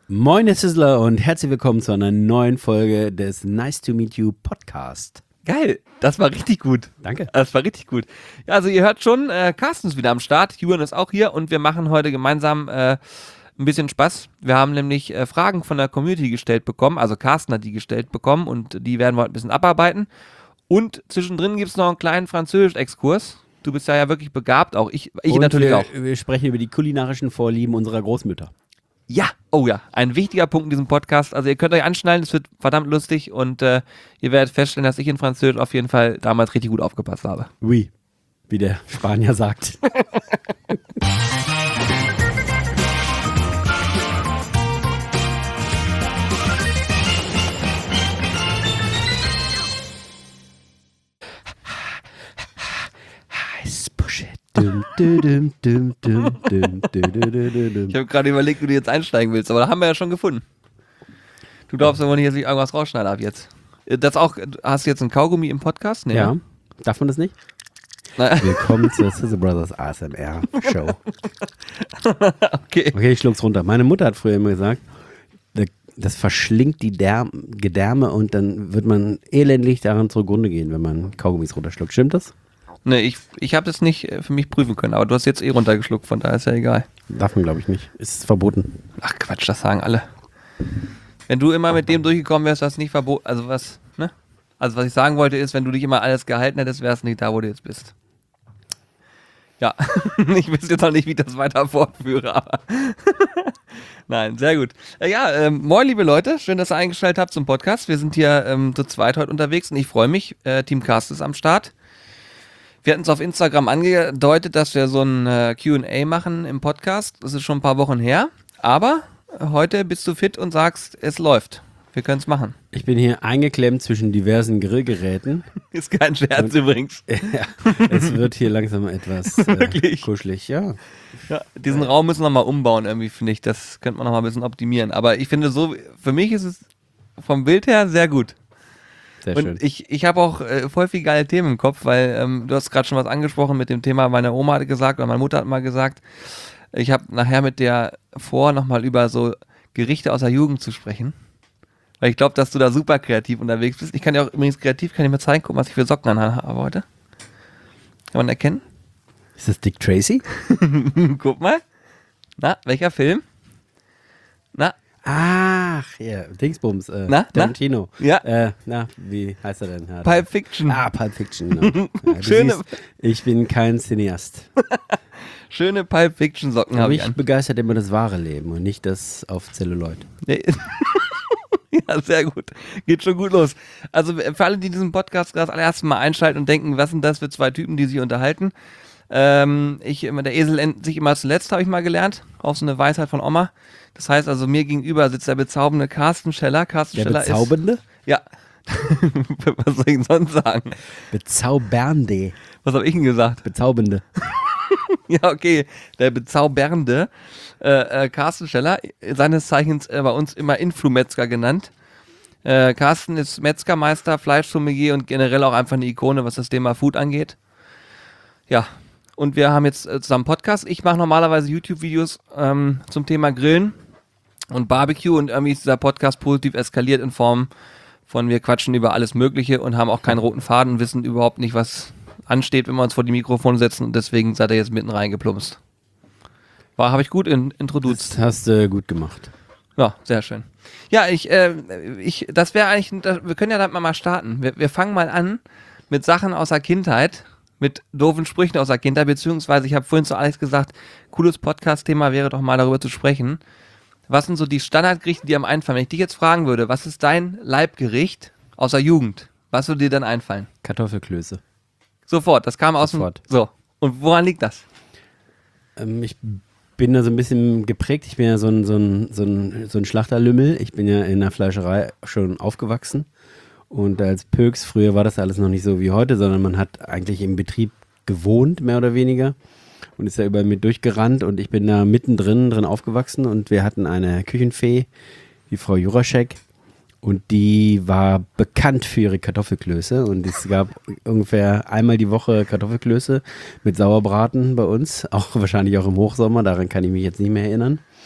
Moin, Herr Sizzler und herzlich willkommen zu einer neuen Folge des Nice to Meet You Podcast. Geil, das war richtig gut. Danke. Das war richtig gut. Ja, also ihr hört schon, Carsten ist wieder am Start, Julian ist auch hier und wir machen heute gemeinsam ein bisschen Spaß. Wir haben nämlich Fragen von der Community gestellt bekommen, also Carsten hat die gestellt bekommen und die werden wir heute ein bisschen abarbeiten. Und zwischendrin gibt es noch einen kleinen Französisch-Exkurs. Du bist ja wirklich begabt, auch ich und natürlich auch. Wir sprechen über die kulinarischen Vorlieben unserer Großmütter. Ja, oh ja, ein wichtiger Punkt in diesem Podcast. Also ihr könnt euch anschnallen, es wird verdammt lustig und ihr werdet feststellen, dass ich in Französisch auf jeden Fall damals richtig gut aufgepasst habe. Oui, wie der Spanier sagt. Ich habe gerade überlegt, wie du jetzt einsteigen willst, aber da haben wir ja schon gefunden. Du darfst aber nicht, dass ich irgendwas rausschneide ab jetzt. Das auch, hast du jetzt ein Kaugummi im Podcast? Nee, Ja, ne? darf man das nicht? Nein. Willkommen zur Sizzle Brothers ASMR Show. Okay. Okay, ich schluck's runter. Meine Mutter hat früher immer gesagt, das verschlingt die Gedärme und dann wird man elendig daran zugrunde gehen, wenn man Kaugummis runterschluckt. Stimmt das? Nee, ich habe das nicht für mich prüfen können, aber du hast jetzt eh runtergeschluckt, von daher ist ja egal. Darf man, glaube ich, nicht. Ist verboten. Ach Quatsch, das sagen alle. Wenn du immer mit dem durchgekommen wärst, was nicht verboten, also was, ne? Also was ich sagen wollte ist, wenn du dich immer alles gehalten hättest, wärst du nicht da, wo du jetzt bist. Ja, ich weiß jetzt noch nicht, wie ich das weiter fortführe, aber nein, sehr gut. Moin liebe Leute, schön, dass ihr eingeschaltet habt zum Podcast. Wir sind hier zu zweit heute unterwegs und ich freue mich, Team Cast ist am Start. Wir hatten es auf Instagram angedeutet, dass wir so ein Q&A machen im Podcast. Das ist schon ein paar Wochen her, aber heute bist du fit und sagst, es läuft. Wir können es machen. Ich bin hier eingeklemmt zwischen diversen Grillgeräten. Ist kein Scherz übrigens. Ja, es wird hier langsam etwas kuschelig, ja. Ja, diesen Raum müssen wir mal umbauen irgendwie, finde ich. Das könnte man noch mal ein bisschen optimieren. Aber ich finde so, für mich ist es vom Bild her sehr gut. Sehr Und schön. ich habe auch voll viele geile Themen im Kopf, weil du hast gerade schon was angesprochen mit dem Thema, meine Oma hat gesagt, oder meine Mutter hat mal gesagt, ich habe nachher mit der vor, nochmal über so Gerichte aus der Jugend zu sprechen. Weil ich glaube, dass du da super kreativ unterwegs bist. Ich kann dir auch übrigens kreativ, kann ich mir zeigen, gucken, was ich für Socken an habe heute. Kann man erkennen? Ist das Dick Tracy? Guck mal. Na, welcher Film? Na, Ach, ja, Dingsbums. Tarantino. Ja. Wie heißt er denn? Ja, Pulp Fiction. Pulp Fiction, genau. Ja, du Schöne- siehst, ich bin kein Cineast. Schöne Pulp Fiction Socken habe ich Mich an. begeistert immer das wahre Leben und nicht das auf Zelluloid. Nee. Ja, sehr gut. Geht schon gut los. Also für alle, die diesen Podcast gerade das allererste Mal einschalten und denken, was sind das für zwei Typen, die sich unterhalten. Der Esel endet sich immer zuletzt, habe ich mal gelernt. Auch so eine Weisheit von Oma. Das heißt also, mir gegenüber sitzt der bezaubernde Carsten Scheller. Carsten Der Scheller Bezaubernde? ist... Ja. Was soll ich denn sonst sagen? Bezaubernde. Was habe ich denn gesagt? Bezaubernde. Ja, okay. Der bezaubernde Carsten Scheller, seines Zeichens bei uns immer Influmetzger genannt. Carsten ist Metzgermeister, Fleischsommelier und generell auch einfach eine Ikone, was das Thema Food angeht. Ja, und wir haben jetzt zusammen einen Podcast. Ich mache normalerweise YouTube-Videos zum Thema Grillen und Barbecue und irgendwie ist dieser Podcast positiv eskaliert in Form von wir quatschen über alles Mögliche und haben auch keinen roten Faden, wissen überhaupt nicht, was ansteht, wenn wir uns vor die Mikrofone setzen und deswegen seid ihr jetzt mitten reingeplumpst. Habe ich gut introduziert. Das hast du gut gemacht. Ja, sehr schön. Ja, das wäre eigentlich, wir können ja damit mal starten. Wir fangen mal an mit Sachen aus der Kindheit, mit doofen Sprüchen aus der Kindheit, beziehungsweise ich habe vorhin zu Alex gesagt, cooles Podcast-Thema wäre doch mal darüber zu sprechen. Was sind so die Standardgerichte, die einem einfallen? Wenn ich dich jetzt fragen würde, was ist dein Leibgericht aus der Jugend? Was würde dir dann einfallen? Kartoffelklöße. Sofort, das kam aus Sofort. dem... So, und woran liegt das? Ich bin da so ein bisschen geprägt. Ich bin ja so ein Schlachterlümmel. Ich bin ja in der Fleischerei schon aufgewachsen. Und als Pöks, früher war das alles noch nicht so wie heute, sondern man hat eigentlich im Betrieb gewohnt, mehr oder weniger. Und ist da überall mit durchgerannt und ich bin da mittendrin drin aufgewachsen und wir hatten eine Küchenfee, die Frau Juraschek. Und die war bekannt für ihre Kartoffelklöße und es gab ungefähr einmal die Woche Kartoffelklöße mit Sauerbraten bei uns, auch wahrscheinlich auch im Hochsommer, daran kann ich mich jetzt nicht mehr erinnern.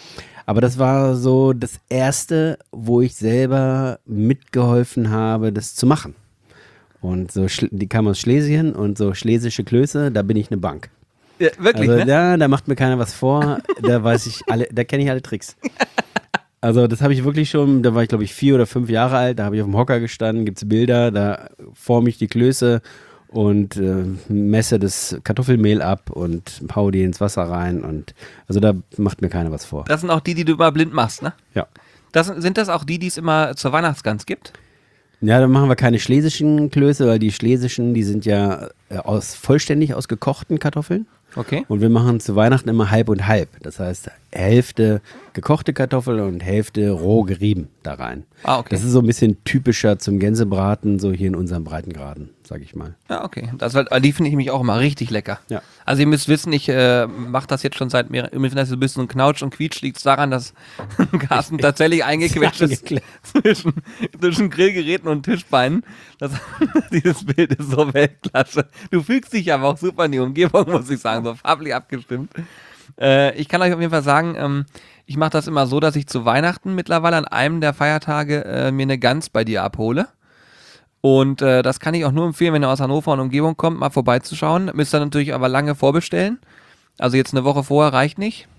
Aber das war so das Erste, wo ich selber mitgeholfen habe, das zu machen. Und so, die kam aus Schlesien und so schlesische Klöße, da bin ich eine Bank. Ja, wirklich, Also ne? da macht mir keiner was vor, da kenne ich alle Tricks. Also das habe ich wirklich schon, da war ich glaube ich 4 oder 5 Jahre alt, da habe ich auf dem Hocker gestanden, gibt es Bilder, da forme ich die Klöße und messe das Kartoffelmehl ab und hau die ins Wasser rein und also da macht mir keiner was vor. Das sind auch die du immer blind machst, ne? Ja. Sind das auch die es immer zur Weihnachtsgans gibt? Ja, dann machen wir keine schlesischen Klöße, weil die schlesischen, die sind ja vollständig aus gekochten Kartoffeln. Okay. Und wir machen zu Weihnachten immer halb und halb. Das heißt, Hälfte gekochte Kartoffeln und Hälfte roh gerieben da rein. Ah, okay. Das ist so ein bisschen typischer zum Gänsebraten, so hier in unserem Breitengraden, sag ich mal. Ja, okay. Die finde ich nämlich auch immer richtig lecker. Ja. Also ihr müsst wissen, ich mache das jetzt schon seit mehreren, wenn das ein bisschen Knautsch und Quietsch liegt daran, dass Carsten tatsächlich eingequetscht ist zwischen Grillgeräten und Tischbeinen. Dieses Bild ist so Weltklasse. Du fügst dich aber auch super in die Umgebung, muss ich sagen, so farblich abgestimmt. Ich kann euch auf jeden Fall sagen, ich mache das immer so, dass ich zu Weihnachten mittlerweile an einem der Feiertage mir eine Gans bei dir abhole. Und das kann ich auch nur empfehlen, wenn ihr aus Hannover und Umgebung kommt, mal vorbeizuschauen. Müsst ihr natürlich aber lange vorbestellen. Also jetzt eine Woche vorher reicht nicht.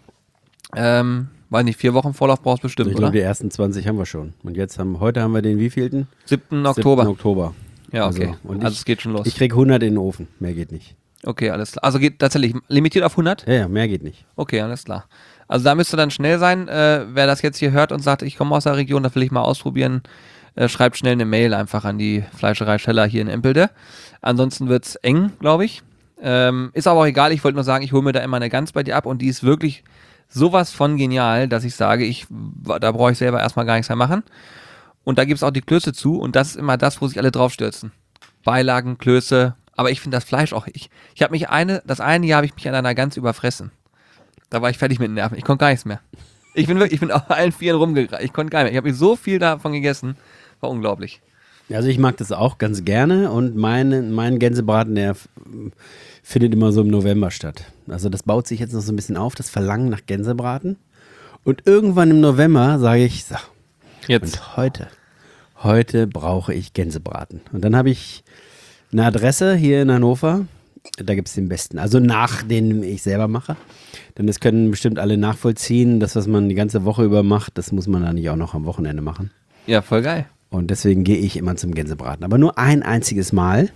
Weiß nicht, 4 Wochen Vorlauf brauchst du bestimmt, Ich oder? glaube, die ersten 20 haben wir schon. Und heute haben wir den wievielten? 7. Oktober. 7. Oktober. Ja, okay. Und Also es geht schon los. Ich krieg 100 in den Ofen. Mehr geht nicht. Okay, alles klar. Also geht tatsächlich limitiert auf 100? Ja, mehr geht nicht. Okay, alles klar. Also da müsst ihr dann schnell sein. Wer das jetzt hier hört und sagt, ich komme aus der Region, das will ich mal ausprobieren, schreibt schnell eine Mail einfach an die Fleischerei Scheller hier in Empelde. Ansonsten wird's eng, glaube ich. Ist aber auch egal, ich wollte nur sagen, ich hole mir da immer eine Gans bei dir ab und die ist wirklich sowas von genial, dass ich sage, da brauche ich selber erstmal gar nichts mehr machen. Und da gibt es auch die Klöße zu und das ist immer das, wo sich alle drauf stürzen. Beilagen, Klöße, aber ich finde das Fleisch auch, ich habe mich das eine Jahr habe ich mich an einer Gans überfressen. Da war ich fertig mit den Nerven, ich konnte gar nichts mehr. Ich bin auf allen Vieren rumgegangen, ich konnte gar nicht mehr. Ich habe so viel davon gegessen, war unglaublich. Also ich mag das auch ganz gerne und mein Gänsebraten, der findet immer so im November statt. Also das baut sich jetzt noch so ein bisschen auf, das Verlangen nach Gänsebraten. Und irgendwann im November sage ich, so, Jetzt. und heute brauche ich Gänsebraten. Und dann habe ich eine Adresse hier in Hannover, da gibt es den besten. Also nach den ich selber mache. Denn das können bestimmt alle nachvollziehen. Das, was man die ganze Woche über macht, das muss man dann nicht auch noch am Wochenende machen. Ja, voll geil. Und deswegen gehe ich immer zum Gänsebraten. Aber nur ein einziges Mal.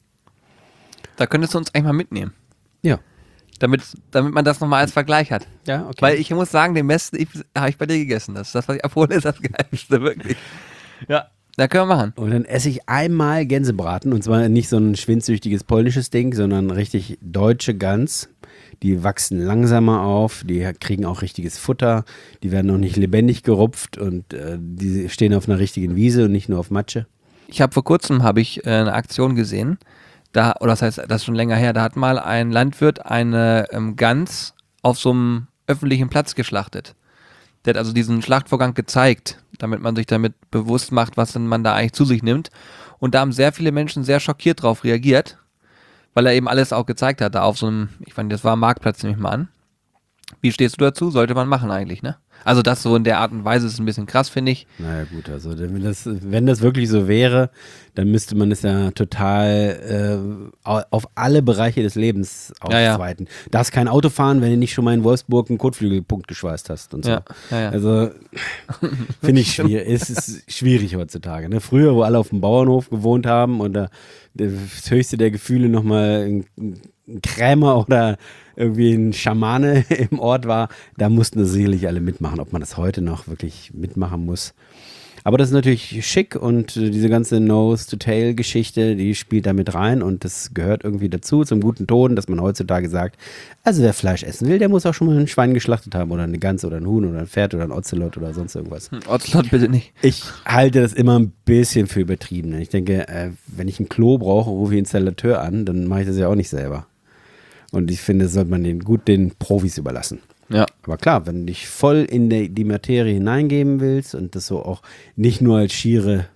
Da könntest du uns eigentlich mal mitnehmen. Ja. Damit man das nochmal als Vergleich hat. Ja, okay. Weil ich muss sagen, den besten habe ich bei dir gegessen. Das, was ich abhole, ist das Geilste, wirklich. Ja, da können wir machen. Und dann esse ich einmal Gänsebraten. Und zwar nicht so ein schwindsüchtiges polnisches Ding, sondern richtig deutsche Gans. Die wachsen langsamer auf, die kriegen auch richtiges Futter, die werden noch nicht lebendig gerupft und die stehen auf einer richtigen Wiese und nicht nur auf Matsche. Vor kurzem habe ich eine Aktion gesehen, oder das heißt, das ist schon länger her, da hat mal ein Landwirt eine Gans auf so einem öffentlichen Platz geschlachtet. Der hat also diesen Schlachtvorgang gezeigt, damit man sich damit bewusst macht, was denn man da eigentlich zu sich nimmt. Und da haben sehr viele Menschen sehr schockiert drauf reagiert, weil er eben alles auch gezeigt hat, da auf so einem, ich fand, das war ein Marktplatz, nehme ich mal an. Wie stehst du dazu? Sollte man machen eigentlich, ne? Also das so in der Art und Weise ist ein bisschen krass, finde ich. Naja gut, also wenn das wirklich so wäre, dann müsste man es ja total auf alle Bereiche des Lebens ausweiten. Ja. Du darfst kein Auto fahren, wenn du nicht schon mal in Wolfsburg einen Kotflügelpunkt geschweißt hast und so. Ja. Also finde ich schwierig. Es ist schwierig heutzutage. Ne? Früher, wo alle auf dem Bauernhof gewohnt haben und das höchste der Gefühle nochmal ein Krämer oder irgendwie ein Schamane im Ort war, da mussten das sicherlich alle mitmachen. Ob man das heute noch wirklich mitmachen muss. Aber das ist natürlich schick und diese ganze Nose-to-Tail-Geschichte, die spielt da mit rein und das gehört irgendwie dazu, zum guten Ton, dass man heutzutage sagt, also wer Fleisch essen will, der muss auch schon mal ein Schwein geschlachtet haben oder eine Gans oder ein Huhn oder ein Pferd oder ein Ozelot oder sonst irgendwas. Ozelot bitte nicht. Ich halte das immer ein bisschen für übertrieben. Ich denke, wenn ich ein Klo brauche, rufe ich einen Installateur an, dann mache ich das ja auch nicht selber. Und ich finde, das sollte man den Profis überlassen. Ja. Aber klar, wenn du dich voll in die Materie hineingeben willst und das so auch nicht nur als schiere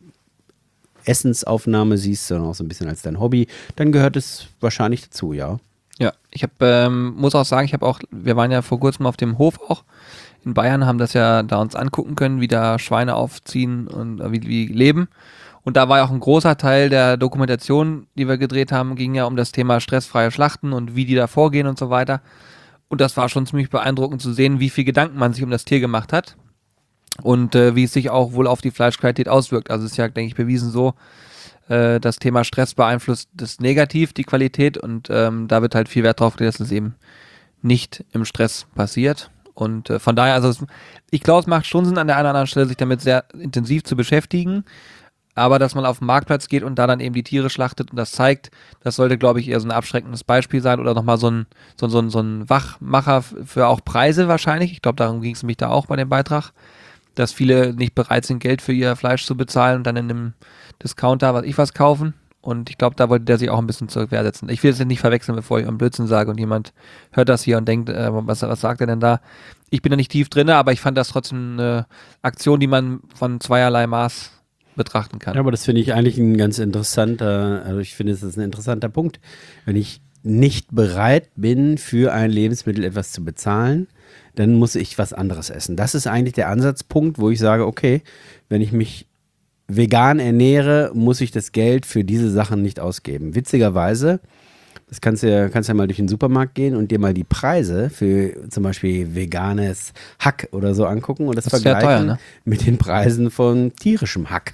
Essensaufnahme siehst, sondern auch so ein bisschen als dein Hobby, dann gehört es wahrscheinlich dazu, ja. Ja, ich muss auch sagen, wir waren ja vor kurzem auf dem Hof auch in Bayern, haben das ja da uns angucken können, wie da Schweine aufziehen und wie leben. Und da war ja auch ein großer Teil der Dokumentation, die wir gedreht haben, ging ja um das Thema stressfreie Schlachten und wie die da vorgehen und so weiter. Und das war schon ziemlich beeindruckend zu sehen, wie viel Gedanken man sich um das Tier gemacht hat und wie es sich auch wohl auf die Fleischqualität auswirkt. Also es ist ja, denke ich, bewiesen so, das Thema Stress beeinflusst das negativ, die Qualität, und da wird halt viel Wert drauf gelegt, dass es eben nicht im Stress passiert. Und von daher, also ich glaube, es macht schon Sinn, an der einen oder anderen Stelle sich damit sehr intensiv zu beschäftigen. Aber dass man auf den Marktplatz geht und da dann eben die Tiere schlachtet und das zeigt, das sollte, glaube ich, eher so ein abschreckendes Beispiel sein oder nochmal so ein Wachmacher für auch Preise wahrscheinlich. Ich glaube, darum ging es nämlich da auch bei dem Beitrag, dass viele nicht bereit sind, Geld für ihr Fleisch zu bezahlen und dann in einem Discounter was kaufen. Und ich glaube, da wollte der sich auch ein bisschen zur Wehr setzen. Ich will es jetzt nicht verwechseln, bevor ich einen Blödsinn sage und jemand hört das hier und denkt, was sagt er denn da? Ich bin da nicht tief drin, aber ich fand das trotzdem eine Aktion, die man von zweierlei Maß betrachten kann. Ja, aber das finde ich eigentlich ein ganz interessanter, also ich finde, es ist ein interessanter Punkt. Wenn ich nicht bereit bin, für ein Lebensmittel etwas zu bezahlen, dann muss ich was anderes essen. Das ist eigentlich der Ansatzpunkt, wo ich sage, okay, wenn ich mich vegan ernähre, muss ich das Geld für diese Sachen nicht ausgeben. Witzigerweise, das kannst ja mal durch den Supermarkt gehen und dir mal die Preise für zum Beispiel veganes Hack oder so angucken und das vergleichen teuer, ne? mit den Preisen von tierischem Hack.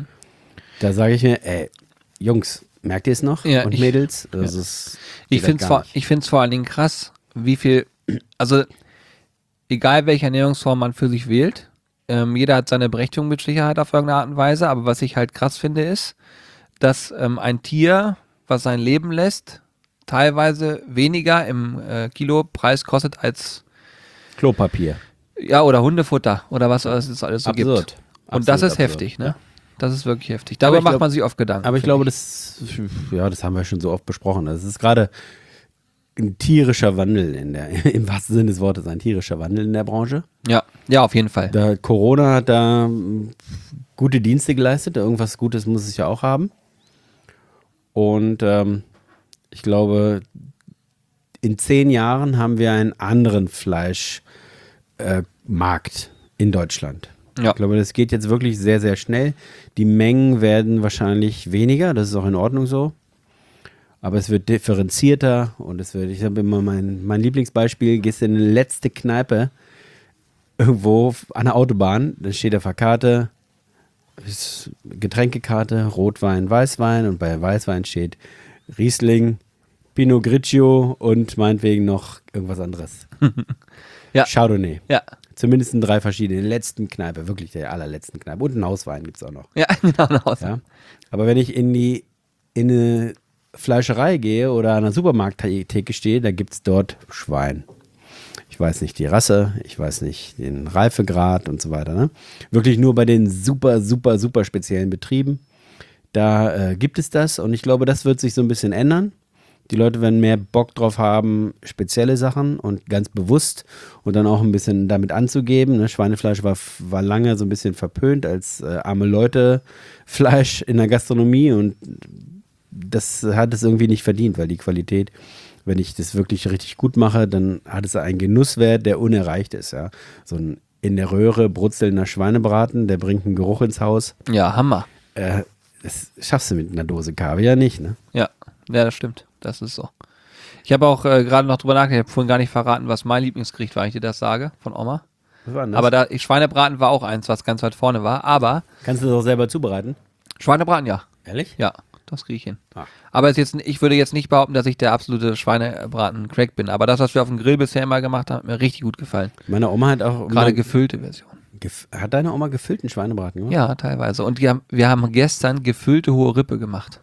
Da sage ich mir, Jungs, merkt ihr es noch? Ja, und Mädels? Das Ich finde es vor allen Dingen krass, wie viel, also egal welche Ernährungsform man für sich wählt, jeder hat seine Berechtigung mit Sicherheit auf irgendeine Art und Weise, aber was ich halt krass finde ist, dass ein Tier, was sein Leben lässt, teilweise weniger im Kilopreis kostet als Klopapier. ja, oder Hundefutter oder was es alles so gibt. Und Absolut das ist absurd. heftig, ne? Das ist wirklich heftig. Darüber macht man sich oft Gedanken. Aber ich glaube, das haben wir schon so oft besprochen. Das ist gerade ein tierischer Wandel im wahrsten Sinne des Wortes, ein tierischer Wandel in der Branche. Ja, auf jeden Fall. Corona hat da gute Dienste geleistet. Irgendwas Gutes muss es ja auch haben. Und ich glaube, in 10 Jahren haben wir einen anderen Fleischmarkt in Deutschland. Ja. Ich glaube, das geht jetzt wirklich sehr, sehr schnell. Die Mengen werden wahrscheinlich weniger. Das ist auch in Ordnung so. Aber es wird differenzierter und ich habe immer mein Lieblingsbeispiel, gehst in eine letzte Kneipe irgendwo an der Autobahn, dann steht auf der Karte, ist Getränkekarte, Rotwein, Weißwein und bei Weißwein steht Riesling, Pinot Grigio und meinetwegen noch irgendwas anderes. Ja. Chardonnay. Ja. Zumindest in 3 verschiedenen, letzten Kneipe, wirklich der allerletzten Kneipe. Und einen Hauswein gibt es auch noch. Ja, genau. Ja? Aber wenn ich in eine Fleischerei gehe oder an einer Supermarkttheke stehe, da gibt es dort Schwein. Ich weiß nicht die Rasse, ich weiß nicht den Reifegrad und so weiter. Ne? Wirklich nur bei den super, super, super speziellen Betrieben. Da gibt es das und ich glaube, das wird sich so ein bisschen ändern. Die Leute werden mehr Bock drauf haben, spezielle Sachen und ganz bewusst und dann auch ein bisschen damit anzugeben. Ne? Schweinefleisch war lange so ein bisschen verpönt als arme Leute Fleisch in der Gastronomie und das hat es irgendwie nicht verdient, weil die Qualität, wenn ich das wirklich richtig gut mache, dann hat es einen Genusswert, der unerreicht ist. Ja? So ein in der Röhre brutzelnder Schweinebraten, der bringt einen Geruch ins Haus. Ja, Hammer. Das schaffst du mit einer Dose Kaviar nicht, ne? Ja, das stimmt. Das ist so. Ich habe auch gerade noch drüber nachgedacht, ich habe vorhin gar nicht verraten, was mein Lieblingsgericht war, wenn ich dir das sage, von Oma. Was war denn das? Aber Schweinebraten war auch eins, was ganz weit vorne war. Aber kannst du das auch selber zubereiten? Schweinebraten, ja. Ehrlich? Ja, das kriege ich hin. Ach. Aber ich würde jetzt nicht behaupten, dass ich der absolute Schweinebraten-Crack bin. Aber das, was wir auf dem Grill bisher immer gemacht haben, hat mir richtig gut gefallen. Meine Oma hat auch gerade gefüllte Version. Hat deine Oma gefüllten Schweinebraten gemacht? Ja, teilweise. Und wir haben gestern gefüllte hohe Rippe gemacht.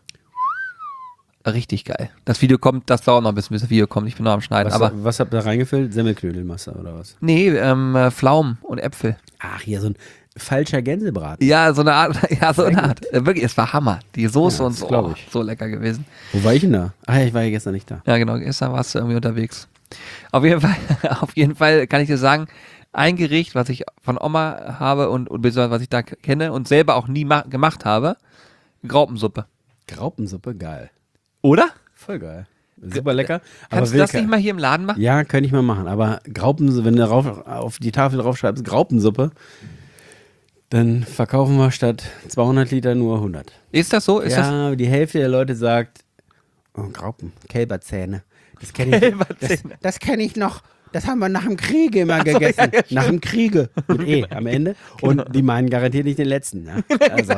Richtig geil. Das Video kommt, das dauert noch ein bisschen, bis das Video kommt. Ich bin noch am Schneiden. Was habt ihr da reingefüllt? Semmelknödelmasse oder was? Nee, Pflaumen und Äpfel. Ach, hier so ein falscher Gänsebraten. Ja, so eine Art. Ja, so eine Art. Wirklich, es war Hammer. Die Soße und so. Glaube ich. So lecker gewesen. Wo war ich denn da? Ach ja, ich war ja gestern nicht da. Ja, genau. Gestern warst du irgendwie unterwegs. Auf jeden Fall kann ich dir sagen, ein Gericht, was ich von Oma habe und beziehungsweise was ich da kenne und selber auch nie gemacht habe, Graupensuppe. Graupensuppe, geil. Oder? Voll geil. Super lecker. Kannst du das nicht mal hier im Laden machen? Ja, könnte ich mal machen. Aber Graupensuppe, wenn du auf die Tafel draufschreibst, Graupensuppe, dann verkaufen wir statt 200 Liter nur 100. Ist das so? Die Hälfte der Leute sagt, oh, Graupen, Kälberzähne. Das kenne ich, das kenn ich noch. Das haben wir nach dem Kriege immer gegessen. Ja, nach dem Kriege. Mit E am Ende. Genau. Und die meinen garantiert nicht den letzten. Ja? Also.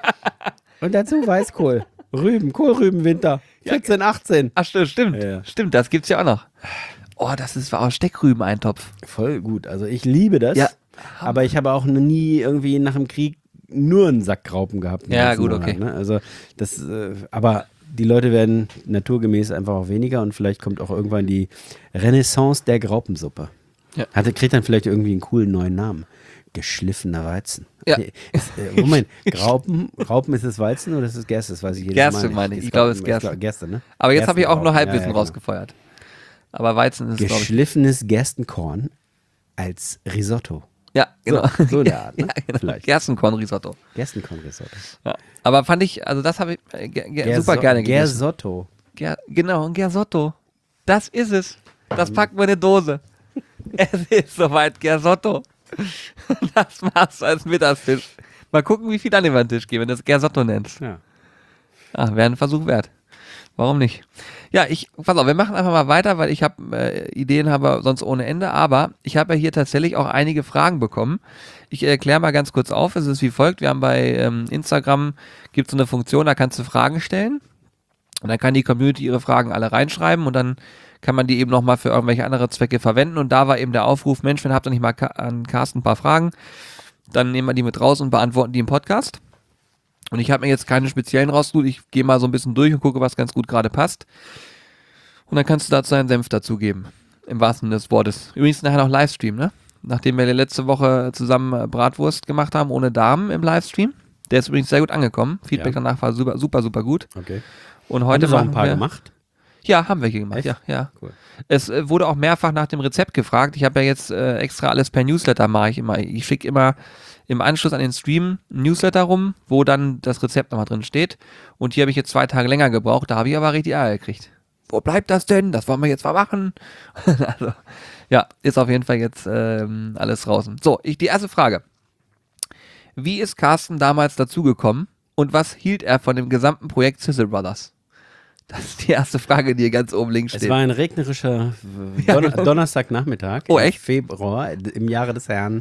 Und dazu Weißkohl. Rüben, Kohlrübenwinter. 14, 18. Ach, stimmt. Ja. Stimmt, das gibt's ja auch noch. Oh, war auch Steckrübeneintopf. Voll gut. Also ich liebe das. Ja. Aber ich habe auch noch nie irgendwie nach dem Krieg nur einen Sack Graupen gehabt. Ja, gut, okay. Ne? Also das, aber die Leute werden naturgemäß einfach auch weniger und vielleicht kommt auch irgendwann die Renaissance der Graupensuppe. Ja. Kriegt dann vielleicht irgendwie einen coolen neuen Namen. Geschliffener Weizen. Ja. Moment, Graupen ist es Weizen oder ist es Gerste? Das weiß ich Gerste meine ich. Ich glaube, es ist Gerste. Gerste, ne? Aber jetzt habe ich auch nur Halbwissen rausgefeuert. Aber Weizen ist es, geschliffenes Gerstenkorn als Risotto. Ja, genau. So in der Art, ne? Ja, genau. Vielleicht. Gerstenkorn-Risotto. Ja. Aber fand ich, also das habe ich super gerne gegessen. Gersotto. Genau, ein Gersotto. Das ist es. Das packen wir in eine Dose. Es ist soweit, Gersotto. Das machst du als Mittagstisch. Mal gucken, wie viel dann über den Tisch gehen, wenn du das Gersotto nennst. Ja. Ach, wäre ein Versuch wert. Warum nicht? Ja, pass auf, wir machen einfach mal weiter, weil ich habe Ideen habe sonst ohne Ende, aber ich habe ja hier tatsächlich auch einige Fragen bekommen. Ich erkläre mal ganz kurz auf, es ist wie folgt, wir haben bei Instagram, gibt es so eine Funktion, da kannst du Fragen stellen und dann kann die Community ihre Fragen alle reinschreiben und dann kann man die eben nochmal für irgendwelche andere Zwecke verwenden und da war eben der Aufruf, Mensch, wenn habt ihr nicht mal an Carsten ein paar Fragen, dann nehmen wir die mit raus und beantworten die im Podcast. Und ich habe mir jetzt keine speziellen rausgesucht. Ich gehe mal so ein bisschen durch und gucke, was ganz gut gerade passt. Und dann kannst du dazu einen Senf dazugeben. Im wahrsten Sinne des Wortes. Übrigens nachher noch Livestream, ne? Nachdem wir letzte Woche zusammen Bratwurst gemacht haben, ohne Darm im Livestream. Der ist übrigens sehr gut angekommen. Feedback danach war super, super, super gut. Okay. Und heute haben wir auch ein paar gemacht? Ja, haben wir hier gemacht. Echt? Ja. Cool. Es wurde auch mehrfach nach dem Rezept gefragt. Ich habe ja jetzt extra alles per Newsletter mache ich immer. Ich schicke immer im Anschluss an den Stream ein Newsletter rum, wo dann das Rezept nochmal drin steht. Und hier habe ich jetzt 2 Tage länger gebraucht. Da habe ich aber richtig Ärger gekriegt. Wo bleibt das denn? Das wollen wir jetzt mal machen. Also, ja, ist auf jeden Fall jetzt alles draußen. So, die erste Frage. Wie ist Carsten damals dazugekommen und was hielt er von dem gesamten Projekt Sizzle Brothers? Das ist die erste Frage, die hier ganz oben links steht. Es war ein regnerischer Donnerstagnachmittag im Februar im Jahre des Herrn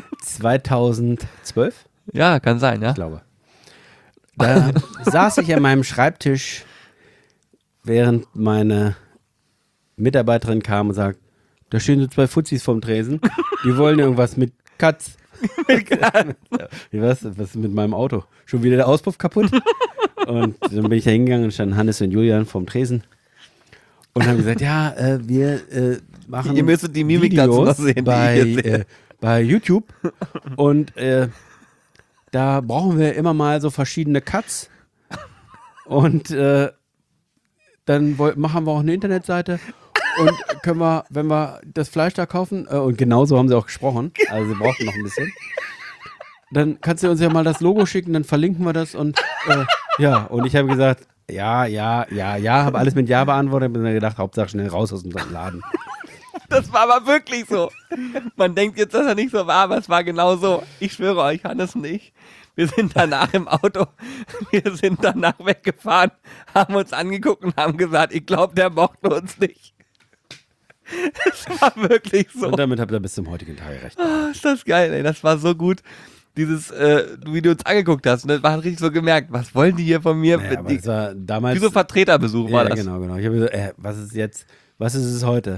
2012. Ja, kann sein, ja. Ich glaube. Da saß ich an meinem Schreibtisch, während meine Mitarbeiterin kam und sagt, da stehen so 2 Fuzis vorm Tresen, die wollen irgendwas mit Katz. Was ist mit meinem Auto? Schon wieder der Auspuff kaputt? Und dann bin ich da hingegangen und standen Hannes und Julian vorm Tresen und haben gesagt, ja, wir machen Ihr müsstet die Mimik dazu noch sehen, bei YouTube und da brauchen wir immer mal so verschiedene Cuts und dann machen wir auch eine Internetseite und können wir, wenn wir das Fleisch da kaufen, und genauso haben sie auch gesprochen, also sie brauchten noch ein bisschen, dann kannst du uns ja mal das Logo schicken, dann verlinken wir das und ja, und ich habe gesagt, ja, habe alles mit Ja beantwortet und dann gedacht, Hauptsache schnell raus aus dem Laden. Das war aber wirklich so. Man denkt jetzt, dass er nicht so war, aber es war genau so. Ich schwöre euch, Hannes und ich, wir sind danach im Auto, wir sind danach weggefahren, haben uns angeguckt und haben gesagt, ich glaube, der mochte uns nicht. Es war wirklich so. Und damit habt ihr bis zum heutigen Tag recht. Oh, ist das geil, ey. Das war so gut. Dieses, wie du uns angeguckt hast, ne, war richtig so gemerkt, was wollen die hier von mir? Naja, aber das war damals, wie so Vertreterbesuch war das. Genau. Ich habe gesagt, was ist es heute?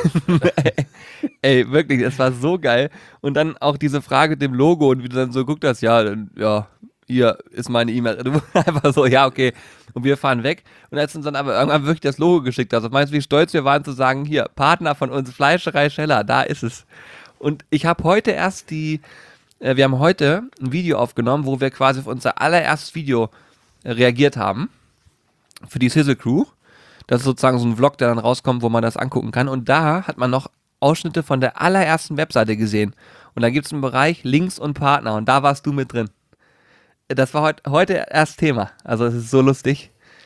Ey, wirklich, das war so geil. Und dann auch diese Frage mit dem Logo und wie du dann so geguckt hast, ja, hier ist meine E-Mail. Du einfach so, ja, okay. Und wir fahren weg. Und als uns dann aber irgendwann wirklich das Logo geschickt hast, meinst du, wie stolz wir waren zu sagen, hier, Partner von uns, Fleischerei Scheller, da ist es. Und ich habe heute erst wir haben heute ein Video aufgenommen, wo wir quasi auf unser allererstes Video reagiert haben. Für die Sizzle Crew. Das ist sozusagen so ein Vlog, der dann rauskommt, wo man das angucken kann. Und da hat man noch Ausschnitte von der allerersten Webseite gesehen. Und da gibt es einen Bereich Links und Partner. Und da warst du mit drin. Das war heute erst Thema. Also es ist so lustig.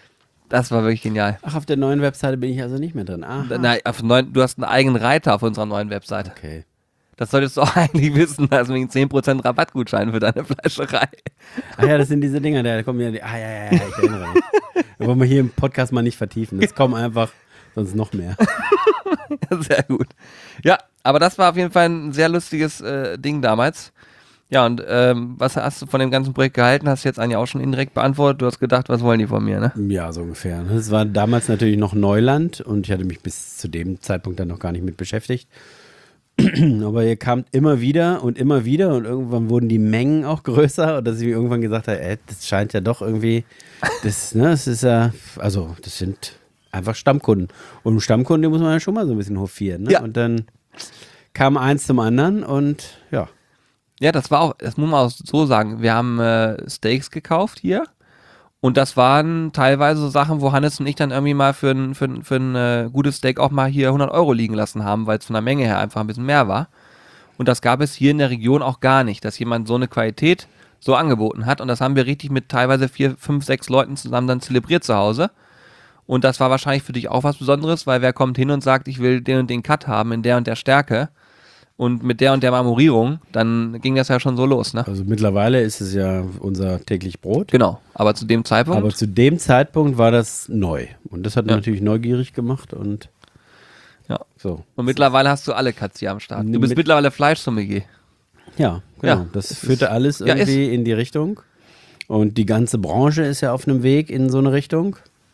Das war wirklich genial. Ach, auf der neuen Webseite bin ich also nicht mehr drin. Aha. Nein, du hast einen eigenen Reiter auf unserer neuen Webseite. Okay. Das solltest du auch eigentlich wissen, also wegen 10% Rabattgutschein für deine Fleischerei. Ach ja, das sind diese Dinger, da kommen ja die. Ja, ich erinnere mich. Da wollen wir hier im Podcast mal nicht vertiefen. Das kommen einfach sonst noch mehr. Sehr gut. Ja, aber das war auf jeden Fall ein sehr lustiges Ding damals. Ja, und was hast du von dem ganzen Projekt gehalten? Hast du jetzt eigentlich auch schon indirekt beantwortet. Du hast gedacht, was wollen die von mir, ne? Ja, so ungefähr. Das war damals natürlich noch Neuland und ich hatte mich bis zu dem Zeitpunkt dann noch gar nicht mit beschäftigt. Aber ihr kamt immer wieder und irgendwann wurden die Mengen auch größer und dass ich mir irgendwann gesagt habe, das scheint ja doch irgendwie, das ist ja, also das sind einfach Stammkunden. Und einen Stammkunden, den muss man ja schon mal so ein bisschen hofieren. Ne? Ja. Und dann kam eins zum anderen und ja. Ja, das muss man auch so sagen. Wir haben Steaks gekauft hier und das waren teilweise so Sachen, wo Hannes und ich dann irgendwie mal für ein gutes Steak auch mal hier 100 € liegen lassen haben, weil es von der Menge her einfach ein bisschen mehr war. Und das gab es hier in der Region auch gar nicht, dass jemand so eine Qualität so angeboten hat. Und das haben wir richtig mit teilweise 4, 5, 6 Leuten zusammen dann zelebriert zu Hause. Und das war wahrscheinlich für dich auch was Besonderes, weil wer kommt hin und sagt, ich will den und den Cut haben in der und der Stärke und mit der und der Marmorierung, dann ging das ja schon so los, ne? Also mittlerweile ist es ja unser täglich Brot. Genau, aber zu dem Zeitpunkt? Aber zu dem Zeitpunkt war das neu. Und das hat mich natürlich neugierig gemacht und ja. So. Und mittlerweile hast du alle Cuts hier am Start. Du bist mittlerweile Fleischsommelier. Ja, genau. Ja, das führte alles irgendwie in die Richtung. Und die ganze Branche ist ja auf einem Weg in so eine Richtung.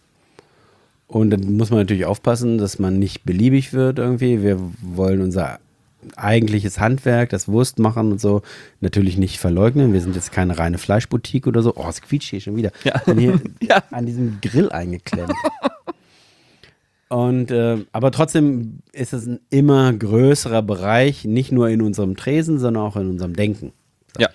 Und dann muss man natürlich aufpassen, dass man nicht beliebig wird irgendwie. Wir wollen unser eigentliches Handwerk, das Wurstmachen und so, natürlich nicht verleugnen. Wir sind jetzt keine reine Fleischboutique oder so. Oh, es quietscht hier schon wieder. Ja. Ich bin hier an diesem Grill eingeklemmt. Und aber trotzdem ist es ein immer größerer Bereich, nicht nur in unserem Tresen, sondern auch in unserem Denken. Ja.